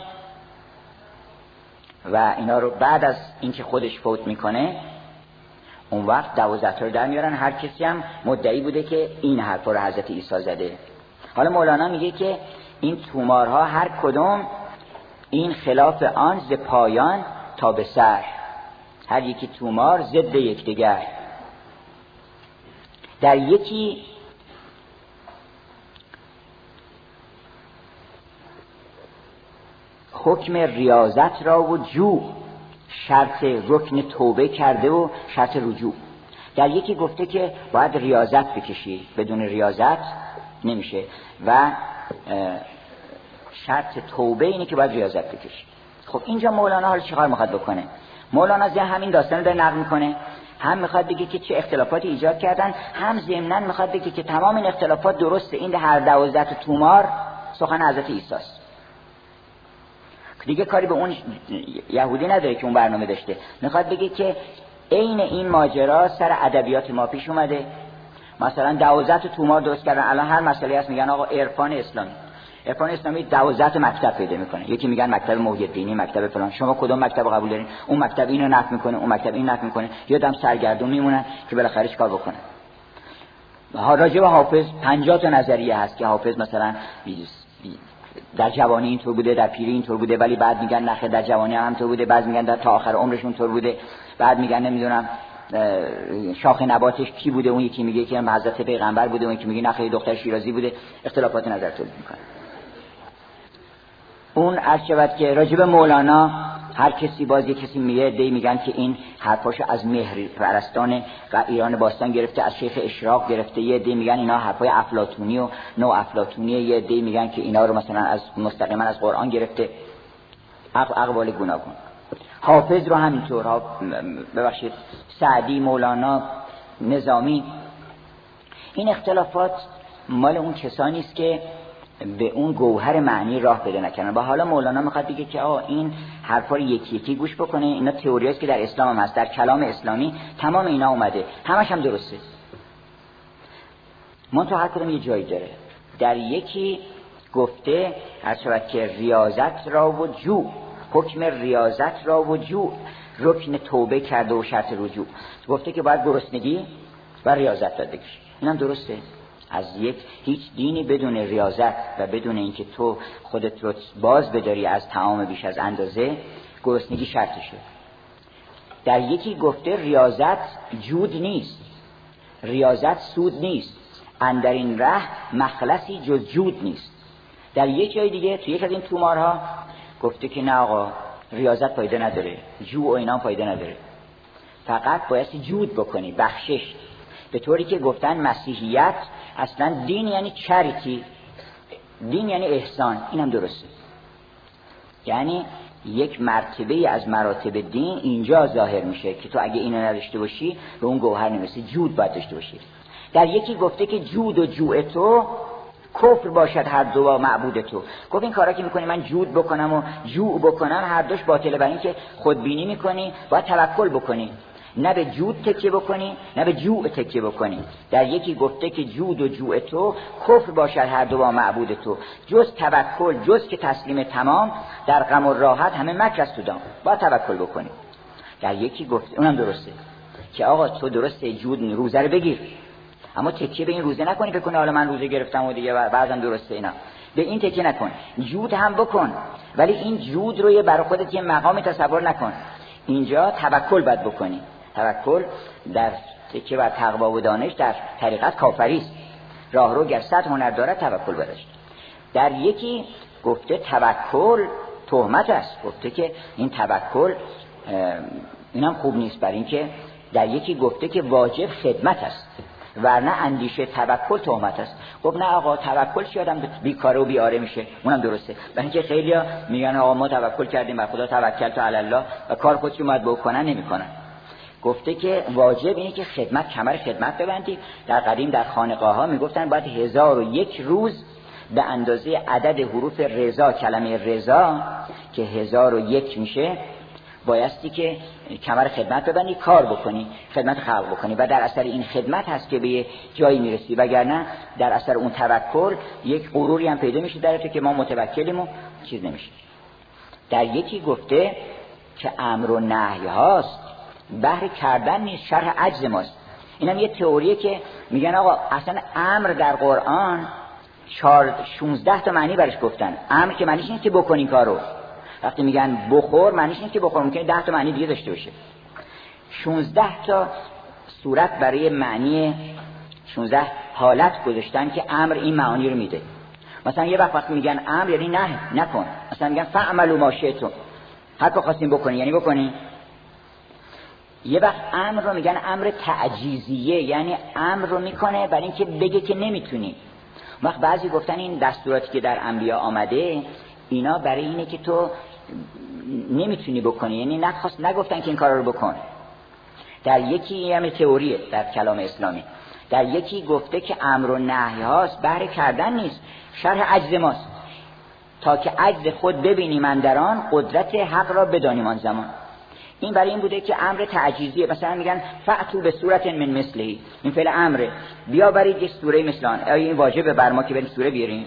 و اینا رو بعد از اینکه خودش فوت میکنه اون وقت 12 تا رو در میارن. هر کسی هم مدعی بوده که این حرفا رو حضرت عیسی زده. حالا مولانا میگه که این تومارها هر کدوم این خلاف آن ز پایان تا به سر، هر یکی تومار ضد یکدیگر. در یکی حکم ریاضت را و جو، شرط رکن توبه کرده و شرط رجوع. در یکی گفته که باید ریاضت بکشی، بدون ریاضت نمیشه، و شرط توبه اینه که باید ریاضت بکشی. خب اینجا مولانا حالا چیکار میخواد بکنه؟ مولانا از همین داستان رو داره نقل میکنه، هم میخواد بگه که چه اختلافاتی ایجاد کردن، هم ضمناً میخواد بگه که تمام این اختلافات درسته، این هر 12 تا تومار سخن حضرت عیسی است. دیگه کاری به اون یهودی نداره که اون برنامه داشته. میخواد بگه که عین این ماجرا سر ادبیات ما پیش اومده. مثلا 12 تا تومار درست کردن، الان هر مسئله هست میگن آقا عرفان اسلامی 12 مکتب پیدا میکنه. یکی میگن مکتب محی‌الدینی، مکتب فلان. شما کدوم مکتب قبول دارین؟ اون مکتب اینو نقد میکنه، اون مکتب این نقد میکنه. یادم سرگردون میمونن که بالاخره چیکار بکنن. راجع به حافظ 50 تا نظریه هست که حافظ مثلا در جوانی اینطور بوده، در پیری اینطور بوده، ولی بعد میگن نخیر در جوانی هم همینطور بوده، بعد میگن در تا آخر عمرش اونطور بوده، بعد میگن نمیدونم شاخ نباتش کی بوده، اون یکی میگه که حضرت پیغمبر بوده، اون یکی میگه نخیر دختر شیرازی بوده. اختلافات نظر تولید میکنه. اون عرض شود که راجب مولانا هر کسی باز یک کسی میگن که این حرفاشو از مهر پرستان ایران باستان گرفته، از شیخ اشراق گرفته، یه عده میگن اینا حرفای افلاطونی و نو افلاطونی، یه عده میگن که اینا رو مثلا از مستقیما از قرآن گرفته. اقوال گوناگون. حافظ رو همینطور، ببخشید سعدی، مولانا، نظامی. این اختلافات مال اون کسانی است که به اون گوهر معنی راه پیدا نکردن. و حالا مولانا میخواد بگه که این حرفا رو یکی یکی گوش بکنه. اینا تئوریاست که در اسلام هم هست، در کلام اسلامی تمام اینا اومده، همش هم درسته. منتها هر کدوم یه جایی داره. در یکی گفته هر شود که ریاضت را و جو، حکم ریاضت را و جو، رکن توبه کرده و شرط رجوع. گفته که باید گرسنگی و ریاضت داد بکشی. اینم درسته. از هیچ دینی بدون ریاضت و بدون اینکه تو خودت رو باز بداری از طعام بیش از اندازه، گرسنگی شرطشه. در یکی گفته ریاضت جود نیست، ریاضت سود نیست، اندر این ره مخلصی جز جود نیست. در یک جای دیگه تو یک از این تومارها گفته که نه آقا، ریاضت فایده نداره، جوع و اینا فایده نداره. فقط باید جود بکنی، بخشش. به طوری که گفتن مسیحیت اصلا دین یعنی چریتی، دین یعنی احسان. اینم درسته. یعنی یک مرتبه از مراتب دین اینجا ظاهر میشه که تو اگه اینو نداشته باشی به اون گوهر نمیرسی. جود باید داشته باشی. در یکی گفته که جود و جوع تو کفر باشد هر دو با معبود تو. گفت این کارا که میکنی من جود بکنم و جوع بکنم هر دوش باطله. برای اینکه خودبینی میکنی باید توکل بکنی، نه به جود تکیه بکنی نه به جوع تکیه بکنی. در یکی گفته که جود و جوع تو کفر باشد هر دو با معبود تو. جز توکل، جز که تسلیم تمام، در غم و راحت همه مکر است تو دام. باید توکل بکنی. در یکی گفته، اونم درسته، که آقا تو درسته جود روزه رو بگیر، اما تکیه به این روزه نکنی بکنه حالا من روزه گرفتم و دیگه بعضم درسته. اینا به این تکیه نکن. جود هم بکن، ولی این جود رو یه برای خودت یه مقامی تصور نکن. اینجا توکل باید بکنی. توکل در تکیه بر تقوا و دانش در طریقت کافری است. راهرو گر صد هنر دارد توکل برش. در یکی گفته توکل تهمت است. گفته که این توکل اینم خوب نیست، برای اینکه در یکی گفته که واجب خدمت است، ورنه اندیشه توکل تهمت است. گفت نه آقا توکل چی آدم بیکاره و بیاره میشه. اونم درسته، برای اینکه خیلیا میگن آقا ما توکل کردیم بر خدا، توکلت علی الله، و کار خودشون باید بکنن نمیکنن. گفته که واجب اینه که خدمت، کمر خدمت ببندی. در قدیم در خانقاه ها میگفتن باید 1001 روز به اندازه عدد حروف رضا، کلمه رضا که 1001 میشه، بایستی که کمر خدمت ببندی، کار بکنی، خدمت خلق بکنی، و در اثر این خدمت هست که به جایی میرسی. وگرنه در اثر اون توکل یک غروری هم پیدا میشه در تو که ما متوکلیم و چیز نمیشه. در یکی گفته که امر و نهی هاست، بهر کردن نیست، شرح عجز ماست. اینم یه تئوریه که میگن آقا اصلا امر در قرآن 16 تا معنی برش گفتن. امر که معنیش نیست که بکنین کارو. وقتی میگن بخور معنیش نیست که بخور، ممکنه 10 تا معنی دیگه داشته باشه. 16 تا صورت برای معنی 16 حالت گذاشتن که امر این معانی رو میده. مثلا یه وقت میگن امر یعنی نه نکن، مثلا میگن فعملوا ما شئتم، هر کار خواستین بکنین یعنی بکنین. یه وقت امر رو میگن امر تعجیزیه، یعنی امر رو میکنه برای اینکه بگه که نمیتونی. وقت بعضی گفتن این دستوراتی که در انبیا آمده اینا برای اینه که تو نمیتونی بکنی، یعنی نگفتن که این کار رو بکن. در یکی هم تئوریه در کلام اسلامی. در یکی گفته که امر و نهی هاست، بهر کردن نیست، شرح عجز ماست، تا که عجز خود ببینیم اندران، قدرت حق را بدانیم آن زمان. این برای این بوده که امر تعجیزیه. مثلا میگن فأتوا به صورت من مثله، این فعل امره، بیا برید یک سوره مثل آن. آیا این واجبه بر ما که بریم سوره بیاریم؟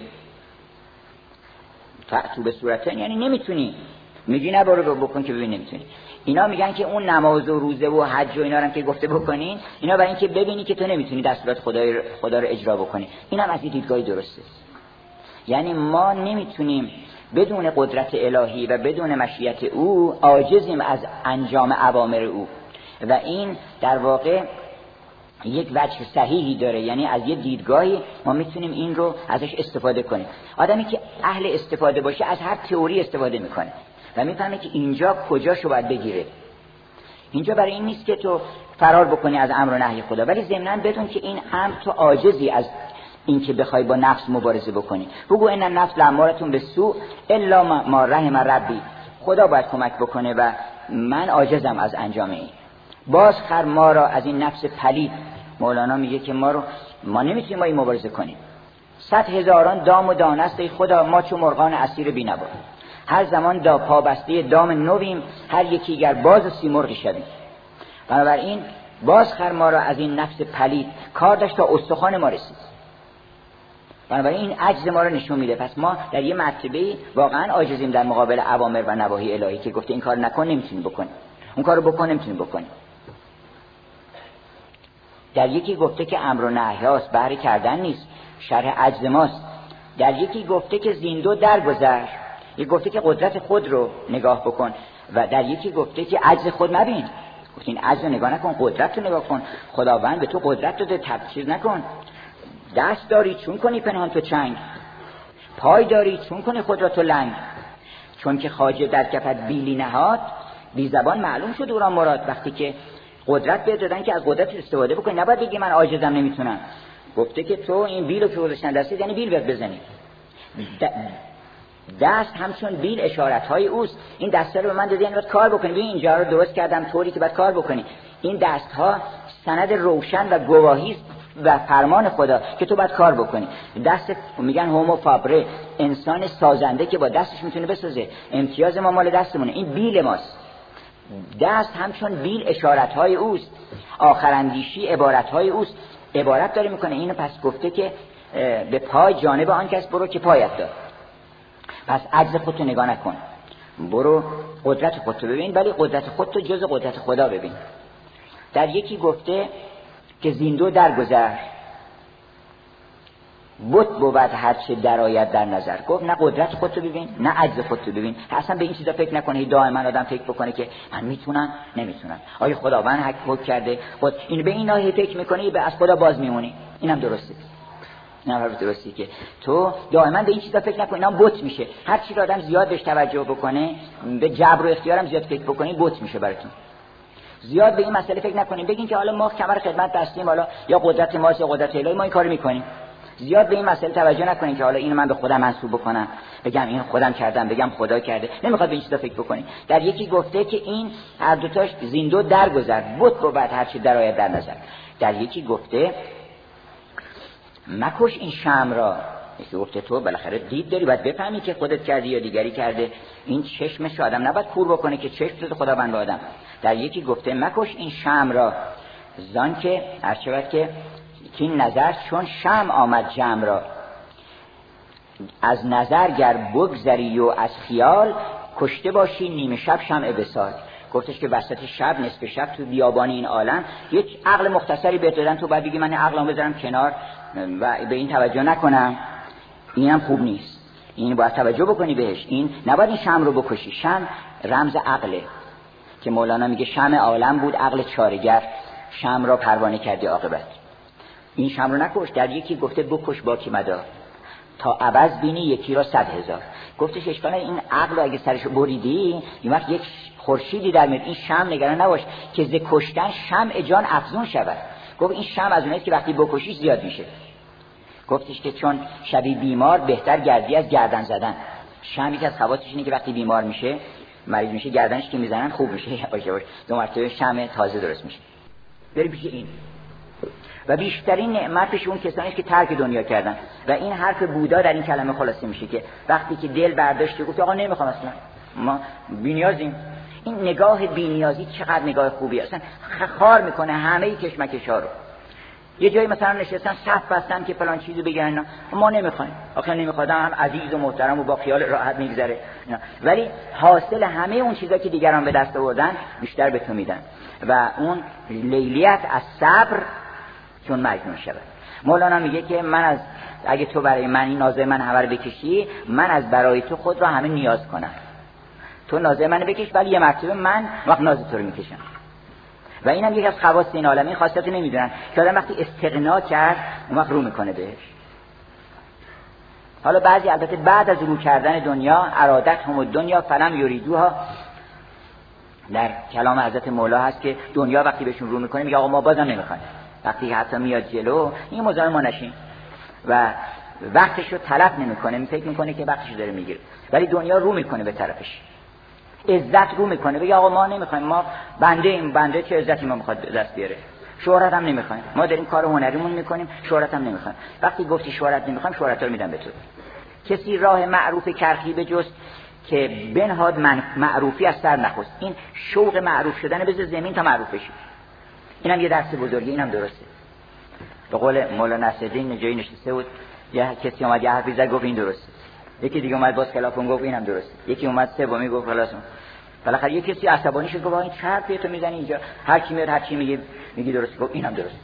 فأتوا به صورت یعنی نمیتونی، میگی نه برو بکن که ببین نمیتونی. اینا میگن که اون نماز و روزه و حج و اینا هم که گفته بکنین، اینا برای اینکه ببینی که تو نمیتونی دستورات خدا رو اجرا بکنی. اینم از این دیدگاهی درسته. یعنی ما نمیتونیم بدون قدرت الهی و بدون مشیت او، عاجزیم از انجام اوامر او، و این در واقع یک وجه صحیحی داره. یعنی از یه دیدگاهی ما میتونیم این رو ازش استفاده کنیم. آدمی که اهل استفاده باشه از هر تئوری استفاده میکنه و میفهمه که اینجا کجاشو باید بگیره. اینجا برای این نیست که تو فرار بکنی از امر و نهی خدا، ولی ضمناً بدون که این امر تو عاجزی از این که بخوای با نفس مبارزه بکنی. بگو ان النفس لامارة بالسوء الا ما رحم ربی، خدا باید کمک بکنه و من عاجزم از انجام این. باز خر ما را از این نفس پلید. مولانا میگه که ما نمیتونیم با این مبارزه کنیم. 100,000 دام و دانه است ای خدا، ما چو مرغان اسیر بی‌نوا. هر زمان پابسته دام نویم، هر یکی گر باز و سیمرغ شویم. بنابراین باز خر ما را از این نفس پلید، کار داشت تا استخوان ما رسید. بنابراین این عجز ما رو نشون میده. پس ما در یه مرتبه واقعا عاجزیم در مقابل اوامر و نواهی الهی که گفته این کار نکن نمیتونی بکنی، اون کارو بکن نمیتونی بکنی. در یکی گفته که امر و نهی هاست، بهر کردن نیست، شرح عجز ماست. در یکی گفته که زیندو درگذر، یک گفته که قدرت خود رو نگاه بکن، و در یکی گفته که عجز خود مبین. گفته این عجز رو نگاه نکن، قدرت رو نگاه کن. خداوند به تو قدرت داده، تبعیض نکن. دست داری چون کنی پنهان تو چنگ، پای داری چون کنی خود را تو لنگ. چون که خواجه در کفت بیلی نهاد، بی زبان معلوم شد او را مراد. وقتی که قدرت بهت دادن که از قدرت استفاده بکنی، نباید بگی من عاجزم نمیتونم. گفته که تو این بیلو که گذاشتن دستت یعنی بیل بهت بزنی. دست همچون بیل اشارت‌های اوست. این دستا رو به من دادی یعنی باید کار بکنی. ببین اینجا رو درست کردم طوری که باید کار بکنی. این دست‌ها سند روشن و گواهی است و فرمان خدا که تو باید کار بکنی. دست میگن هومو فابره، انسان سازنده که با دستش میتونه بسازه. امتیاز ما مال دستمونه، این بیل ماست. دست همچون بیل اشارت‌های اوست، آخراندیشی عبارت‌های اوست. عبارت داره میکنه. اینو پس گفته که به پای جانب آن کس برو که پایت داد. پس عجز خودتو نگاه نکن، برو قدرت خودتو ببین، ولی قدرت خودتو جز قدرت خدا ببین. در یکی گفته که زیندو درگذر، بت بود هرچه درآید در نظر. گفت نه قدرت خودتو ببین نه عجز خودتو ببین. اصلا به این چیزا فکر نکنه. دائما آدم فکر بکنه که من میتونم نمیتونم، آیا خداوند حق کرده، خود این به این ناحیه فکر میکنی به از خدا باز میمونی. اینم درسته. نه حرف درستی که تو دائما به این چیزا فکر نکنی، اینا بت میشه. هر چی آدم زیاد بهش توجه بکنه، به جبر و اختیارم زیاد فکر بکنی، بت میشه براتون. زیاد به این مسئله فکر نکنیم، بگین که حالا ما کمر خدمت بستیم، حالا یا قدرت ماست یا قدرت الهی، ما این کارو میکنیم. زیاد به این مسئله توجه نکنین که حالا اینو من به خودم منسوب بکنم، بگم این خودم کردم، بگم خدا کرده. نمیخواد به این چیزا فکر بکنین. در یکی گفته که این هر دو تاش زیندو درگذر، بت بود هر چی درآید در نظر. در یکی گفته مکش این شمع را. یکی گفته تو بالاخره دید داری، باید بفهمی که خودت کردی یا دیگری کرده. این چشمش آدم نباید کور بکنه که چشم داده خداوند به آدم. در یکی گفته مکش این شمع را، زان که هر چقدر که این نظر چون شمع آمد جمع را. از نظر گر بگذری و از خیال، کشته باشی نیمه شب شمع وصال. گفتش که وسط شب، نصف شب، تو بیابان این عالم یک عقل مختصری بهت دادن، تو باید بگی من عقلم بذارم کنار و به این توجه نکنم، اینم خوب نیست. این باید توجه بکنی بهش. این نباید این شمع رو بکشی. شمع رمز عقله که مولانا میگه شمع عالم بود عقل چارگر، شمع را پروانه کردی عاقبت. این شمع رو نکش. در یکی گفته بکش باکی مدار، تا عوض بینی یکی را 100,000. گفتش اشکال این عقل رو اگه سرش بریدی، این وقت یک خورشیدی در میاد. این شمع نگران نباش که ز کشتن شمع جان افزون شود. گفت این شمع از اوناییست که وقتی بکشیش زیاد میشه. گفتش که چون شبی بیمار بهتر گردی از گردن زدن. شمعی که از خواصش اینه که وقتی بیمار میشه، مریض میشه، گردنش که میزنن خوب میشه. یواش یواش دو مرتبه شمع تازه درست میشه. بری پیش این. و بیشترین نعمتش اون کسانی است که ترک دنیا کردن. و این حرف بودا در این کلمه خلاصه میشه که وقتی که دل برداشت گفت آقا نمیخوام اصلا، ما بی‌نیازیم. این نگاه بی‌نیازی چقدر نگاه خوبی اصلا خار میکنه همه کشمکش‌ها رو. یه جایی مثلا نشستن صف بستن که فلان چیزو بگن، ما نمیخوایم. آخه نمیخوادم هم عزیز و محترم و با خیال راحت میگذره، ولی حاصل همه اون چیزا که دیگران به دست آوردن بیشتر به تو میدن. و اون لیلیت از صبر چون مجنون شود. مولانا میگه که من از اگه تو برای من این نازه من همه رو بکشی، من از برای تو خود را همه نیاز کنم. تو نازه منو بکش، ولی یه مرتبه من وقت نازه تو رو میکشم. و اینم یک از خواص این عالم. این خاصیت نمیدونن که آدم وقتی استغنا کرد اون وقت رو میکنه بهش. حالا بعضی البته بعد از رو کردن دنیا ارادت هم دنیا فلم یریدوها، در کلام حضرت مولا هست که دنیا وقتی بهشون رو میکنه میگه آقا ما بازم نمیخوایم. وقتی حتی میاد جلو این مزاحم ما نشین و وقتش رو تلف نمیکنه، فکر میکنه که وقتش رو داره میگیره، ولی دنیا رو میکنه به طرفش. عزت رو میکنه بگه آقا ما نمیخوایم، ما بنده این بنده چه عزتی ما میخواد دست بیاره. شهرت هم نمیخوایم، ما داریم کار هنریمون میکنیم، شهرت هم نمیخوایم. وقتی گفتی شهرت نمیخوایم، شهرت رو میدم به تو. کسی راه معروف کرخی به جست که بنهاد معروفی از سر نخست. این شوق معروف شدن بذار زمین تا معروف بشی. اینم یه درس بزرگی، اینم درسته. به قول مولانا نصرالدین جایی نشسته بود، یه کسی اومد یه حرفی زد گفت این درسته. یکی دیگه اومد باز خلاف اون گفت اینم درسته. یکی اومد سومی گفت خلاص. بالاخره یه کسی عصبانی شد گفت این چه حرفی تو میزنی اینجا؟ هر کی میاد هر چی میگی درسته. گفت اینم درسته.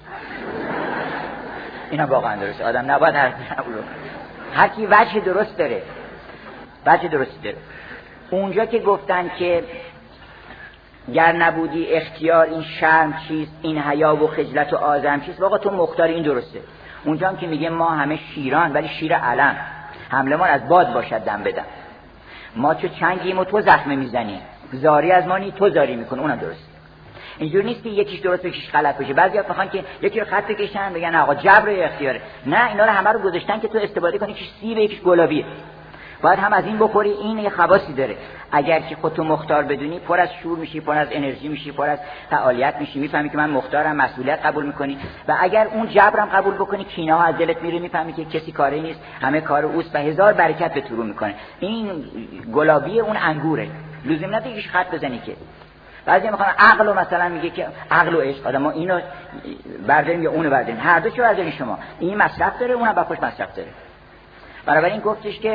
اینم واقعا درسته. آدم نباید حرف بزنه. هر کی وجه درست داره. وجه درستی داره. اونجا که گفتن که گر نبودی اختیار این شرم چیست، این حیا و خجلت و آزرم چیست، واقعا تو مختار این درسته. اونجا هم که میگه ما همه شیران ولی شیر علم، حمله ما از باد باشد دم بدم. ما چو چنگیم و تو زخمه میزنی، زاری از ما نی تو زاری میکن. اونم درست. اینجوری نیست که یکیش درست یکیش غلط باشه. بعضیا میخوان که یکی رو خط بکشن بگن آقا جبر اختیاره. نه، اینا رو همه رو گذاشتن که تو استفاده کنی، یکیش سیب یکیش گلابیه. باید هم از این بخوری، این یه خواصی داره. اگر که خودتو مختار بدونی، پر از شور میشی، پر از انرژی میشی، پر از فعالیت میشی، میفهمی که من مختارم، مسئولیت قبول میکنی. و اگر اون جبرم قبول بکنی، کینه ها از دلت میره، میفهمی که کسی کاری نیست، همه کار اوست و هزار برکت به تو رو میکنه. این گلابی اون انگوره، لزوم نداره یکیش خط بزنی که. بعضی میخوان عقل رو مثلا میگه که عقل و عشق، آدم ما اینو برداریم یا اونو برداریم، هر دو چه برداریم شما، این مصرف داره اونم با خوش مصرف داره. بنابراین گفتش که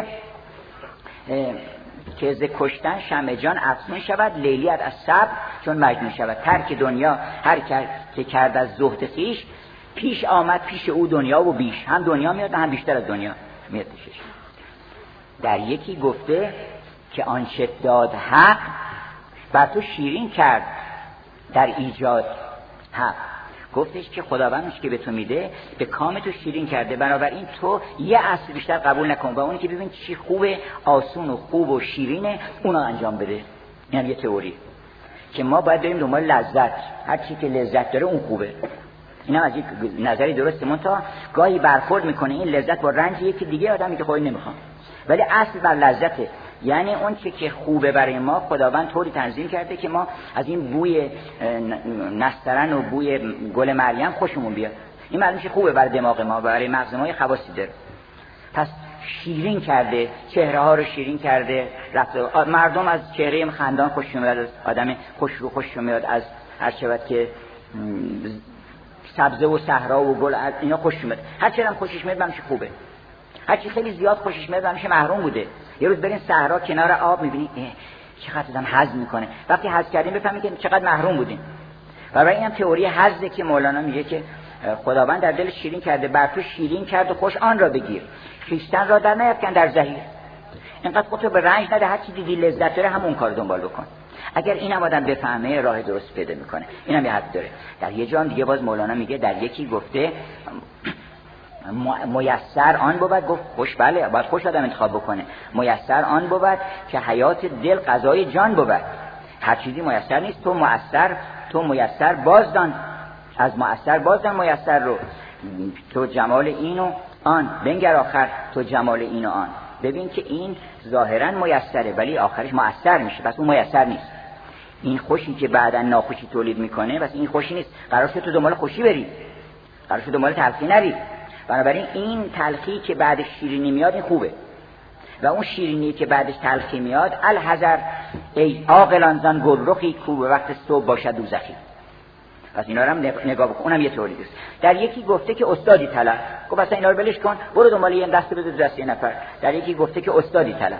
ز کشتن شمع جان افزون شود، لیلیت از صبر چون مجنون شود. ترک دنیا هر که کرد از زهد خویش، پیش آمد پیش او دنیا و بیش. هم دنیا میاد هم بیشتر از دنیا میاد پیشش. در یکی گفته که آنچه داد حق، بر تو شیرین کرد در ایجاد حق. گفتش که خداوندش که به تو میده به کام تو شیرین کرده، بنابراین تو یه اصل بیشتر قبول نکن و اونی که ببین چی خوبه، آسون و خوب و شیرینه، اونو انجام بده. این هم یه تئوری که ما باید بریم دنبال لذت، هر چی که لذت داره اون خوبه. اینا از یک نظری درسته، منتها گاهی برخورد میکنه این لذت با رنج یکی دیگه آدمی که خودی نمیخوام، ولی اصل بر لذته. یعنی اون چی که خوبه برای ما خداوند طوری تنظیم کرده که ما از این بوی نسترن و بوی گل مریم خوشمون بیاد. این معلومه که خوبه برای دماغ ما و برای مغز ما، خواصی داره. پس شیرین کرده، چهره ها رو شیرین کرده، مردم از چهره خندان خوش میاد، از آدم خوش رو خوش میاد، از هر چقدر که سبزه و صحرا و گل اینا خوش میاد. هر چقدر خوشش میاد بهش خوبه. هر چی خیلی زیاد خوشش میاد بهش محروم بوده. یه روز برین صحرا کنار آب میبینی چقدر آدم هضم میکنه، وقتی هضم کردین بفهمید که چقدر محروم بودین. و برای اینم تئوری هضمه که مولانا میگه که خداوند در دل شیرین کرده، بر تو شیرین کرد و خوش آن را بگیر، خویشتن را در نیفکن در زحیر. اینقدر خودتو به رنج نده، هر چی دیدی لذت داره همون کار دنبال بکن. اگر اینم آدم بفهمه راه درست پیدا میکنه. اینم یه حد داره. در یه جا دیگه باز مولانا میگه در یکی گفته میسر آن بود، گفت خوش، بله باید خوش آدم انتخاب بکنه. میسر آن بود که حیات دل قضای جان بود. هر چیزی میسر نیست، تو میسر بازدان، از میسر بازدان میسر رو. تو جمال اینو آن بنگر آخر، تو جمال اینو آن. ببین که این ظاهرا میسره ولی آخرش مؤثر میشه، پس اون میسر نیست. این خوشی که بعداً ناخوشی تولید میکنه، پس این خوشی نیست. قرار شد تو دنبال خوشی بری، قرار شد دنبال تلخی نری. بنابراین این تلخی که بعدش شیرینی میاد این خوبه، و اون شیرینی که بعدش تلخی میاد الحذر ای عاقلان زان گلرخی کو به وقت صبح باشد دوزخی. پس اینا رو هم نگاه بکن. اونم یه طوری است. در یکی گفته که استادی طلب، گفت اصلا اینا رو ولش کن، برو دنبال یه دسته بده دست یه نفر. در یکی گفته که استادی طلب،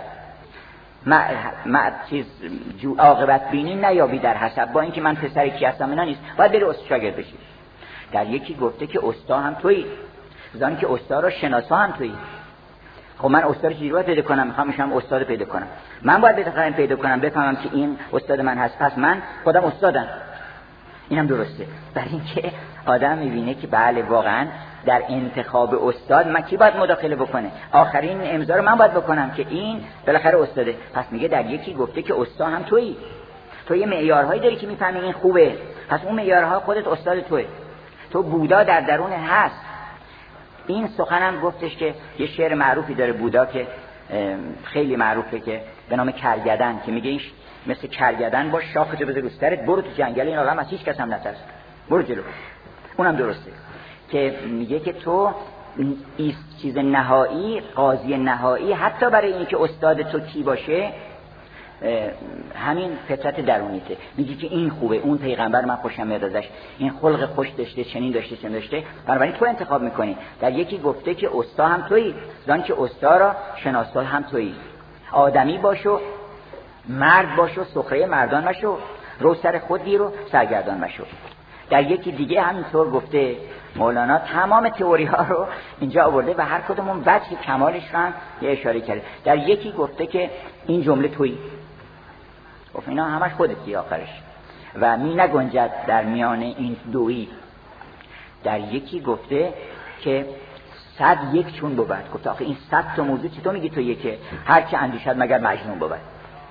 چیز عاقبت بینی نیابی در حسب، با اینکه من پسر کی هستم اینا نیست، باید بری شاگرد بشی. در یکی گفته که استا هم تویی، زان که استا رو شناسا هم تویی. خب من استاد چجوری باید پیدا کنم؟ میخوام میشم استاد پیدا کنم، من باید بتونم پیدا کنم، بفهمم که این استاد من هست، پس من خودم استادم. اینم درسته. برای اینکه آدم میبینه که بله واقعا در انتخاب استاد من کی باید مداخله بکنه، آخرین امضا رو من باید بکنم که این بالاخره استاده. پس میگه در یکی گفته که استاد هم تویی، تو یه معیارهایی داری که میفهمی این خوبه، پس اون معیارها خودت استاد توئه، تو بودا در درون هست. این سخنم گفتش که یه شعر معروفی داره بودا که خیلی معروفه که به نام کرگدن، که میگه این مثل کرگدن باش، شاختو بذار رو سرت، برو تو جنگل این عالم از هیچ کس هم نترس، برو جلو. اونم درسته که میگه که تو چیز نهایی، قاضی نهایی، حتی برای اینکه استاد تو کی باشه همین فطرت درونیته. میگه که این خوبه، اون پیغمبر من خوشم میاد ازش، این خلق خوش داشته، چنین داشته، چنین داشته، بنابراین تو انتخاب میکنی. در یکی گفته که استا هم تویی، زان که استا را شناسا هم تویی. آدمی باشو، مرد باشو، سخره مردان مشو، رو سر خود گیر و سرگردان مشو. در یکی دیگه همینطور گفته مولانا، تمام تئوری ها رو اینجا آورده و هر کدومون وجه کمالش رو هم یه اشاره کرده. در یکی گفته که این جمله تویی، گفت اینا همش خودتی آخرش و می نگنجد در میان این دویی. در یکی گفته که 101 چون بود. گفت آخه این 100 تا موضوع چطور میگی تو یکه؟ هر کی اندیشد مگر مجنون بود.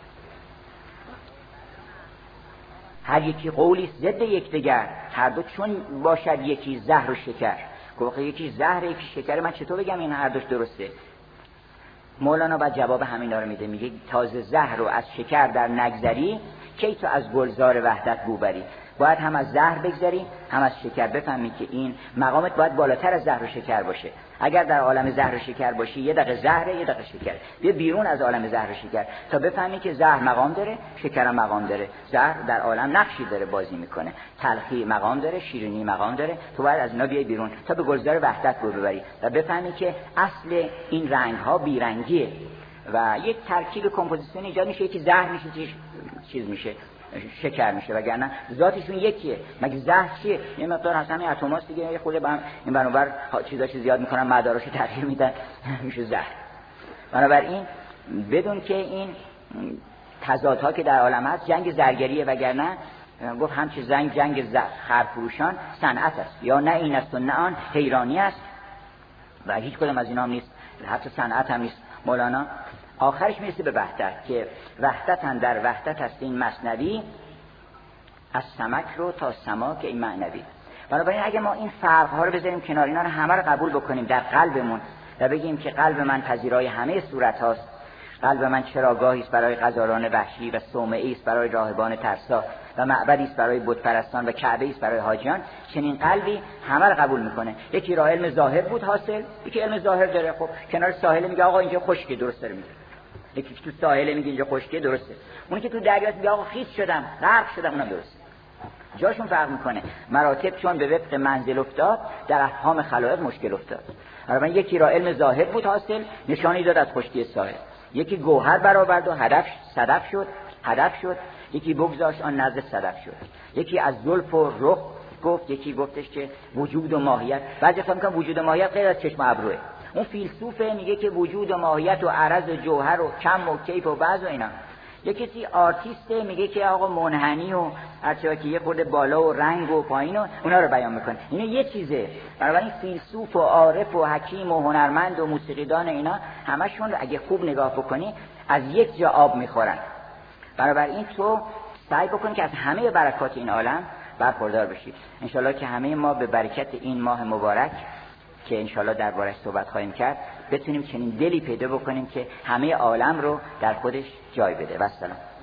هر یکی قولی ضد یکدیگر، هر دو چون باشد یکی زهر و شکر. گفت یکی زهر یکی شکر، من چطور بگم این هر دوش درسته؟ مولانا بعد جواب همینا رو میده، میگه تازه زهر رو از شکر در نگذری، کی تو از گلزار وحدت بو بری. باید هم از زهر بگذری هم از شکر. بفهمی که این مقامت باید بالاتر از زهر و شکر باشه. اگر در عالم زهر و شکر باشی یه دقیقه زهره یه دقیقه شکر، بیا بیرون از عالم زهر و شکر تا بفهمی که زهر مقام داره، شکر هم مقام داره. زهر در عالم نقشی داره بازی میکنه، تلخی مقام داره، شیرینی مقام داره. تو باید از اینا بیای بیرون تا به گلزار وحدت رو ببری و بفهمی که اصل این رنگ ها بیرنگیه و یک ترکیب کمپوزیسیون ایجاد میشه که زهر میشه چیز میشه شکر میشه، وگرنه ذاتشون یکیه. مگه زهر چیه؟ یه مقدار هست همین اتماس دیگه، یه خورده این برابر چیزاشو زیاد میکنن، مداراشو تغییر میدن میشه زهر. بنابراین بدون که این تضادها که در عالم هست جنگ زرگریه، وگرنه گفت همچه جنگ خرفروشان صنعت است، یا نه این است و نه آن حیرانی است و هیچ کدوم از اینا هم نیست، حتی صنعت هم نیست. مولانا آخرش میرسه به وحدت که وحدتن در وحدت است این مثنوی، از سمک رو تا سماک این معنوی. بنابراین اگه ما این فرق‌ها رو بذاریم کنار، اینا رو همه رو قبول بکنیم در قلبمون و بگیم که قلب من پذیرای همه صورت هاست، قلب من چراگاهی است برای غزالان وحشی و صومعه‌ای است برای راهبان ترسا و معبدی است برای بت پرستان و کعبه‌ای است برای حاجیان، چنین قلبی همه رو قبول میکنه. یکی راه علم ظاهر بود حاصل، یکی علم ظاهر داره، خب کنار ساحل میگه آقا اینجا خشکه، درست داره میگه. یکی تو ساحل میگه اینجا خشکه، درسته. اون که تو دریا میگه آقا خیس شدم، غرق شدم، اونم درسته. جاشون فرق میکنه. مراتب چون به وفق منزل افتاد، در افهام خلایق مشکل افتاد. مثلا یکی را علم ظاهر بود حاصل، نشانی داد از خشکی ساحل. یکی گوهر برآورد و هدف شد، یکی بگذاشت آن نزد صدف شد. یکی از زلف و رخ گفت، یکی گفتش که وجود و ماهیت. بعضی فهم میکنن وجود و ماهیت غیر از چشم و ابروه. اون فیلسوفه میگه که وجود و ماهیت و عرض و جوهر و کم و کیف و بعض و اینا. یکی سی آرتیسته میگه که آقا منحنی و هرچی که یه خورده بالا و رنگ و پایین و اونا رو بیان میکنه. اینا یه چیزه. بنابراین فیلسوف و عارف و حکیم و هنرمند و موسیقیدان اینا همشون اگه خوب نگاه بکنی از یک جا آب میخورن. بنابراین تو سعی بکن که از همه برکات این عالم برخوردار بشی. انشالله که همه ما به برکت این ماه مبارک که انشالله دربارش صحبت خواهیم کرد بتونیم چنین دلی پیدا بکنیم که همه عالم رو در خودش جای بده. و السلام.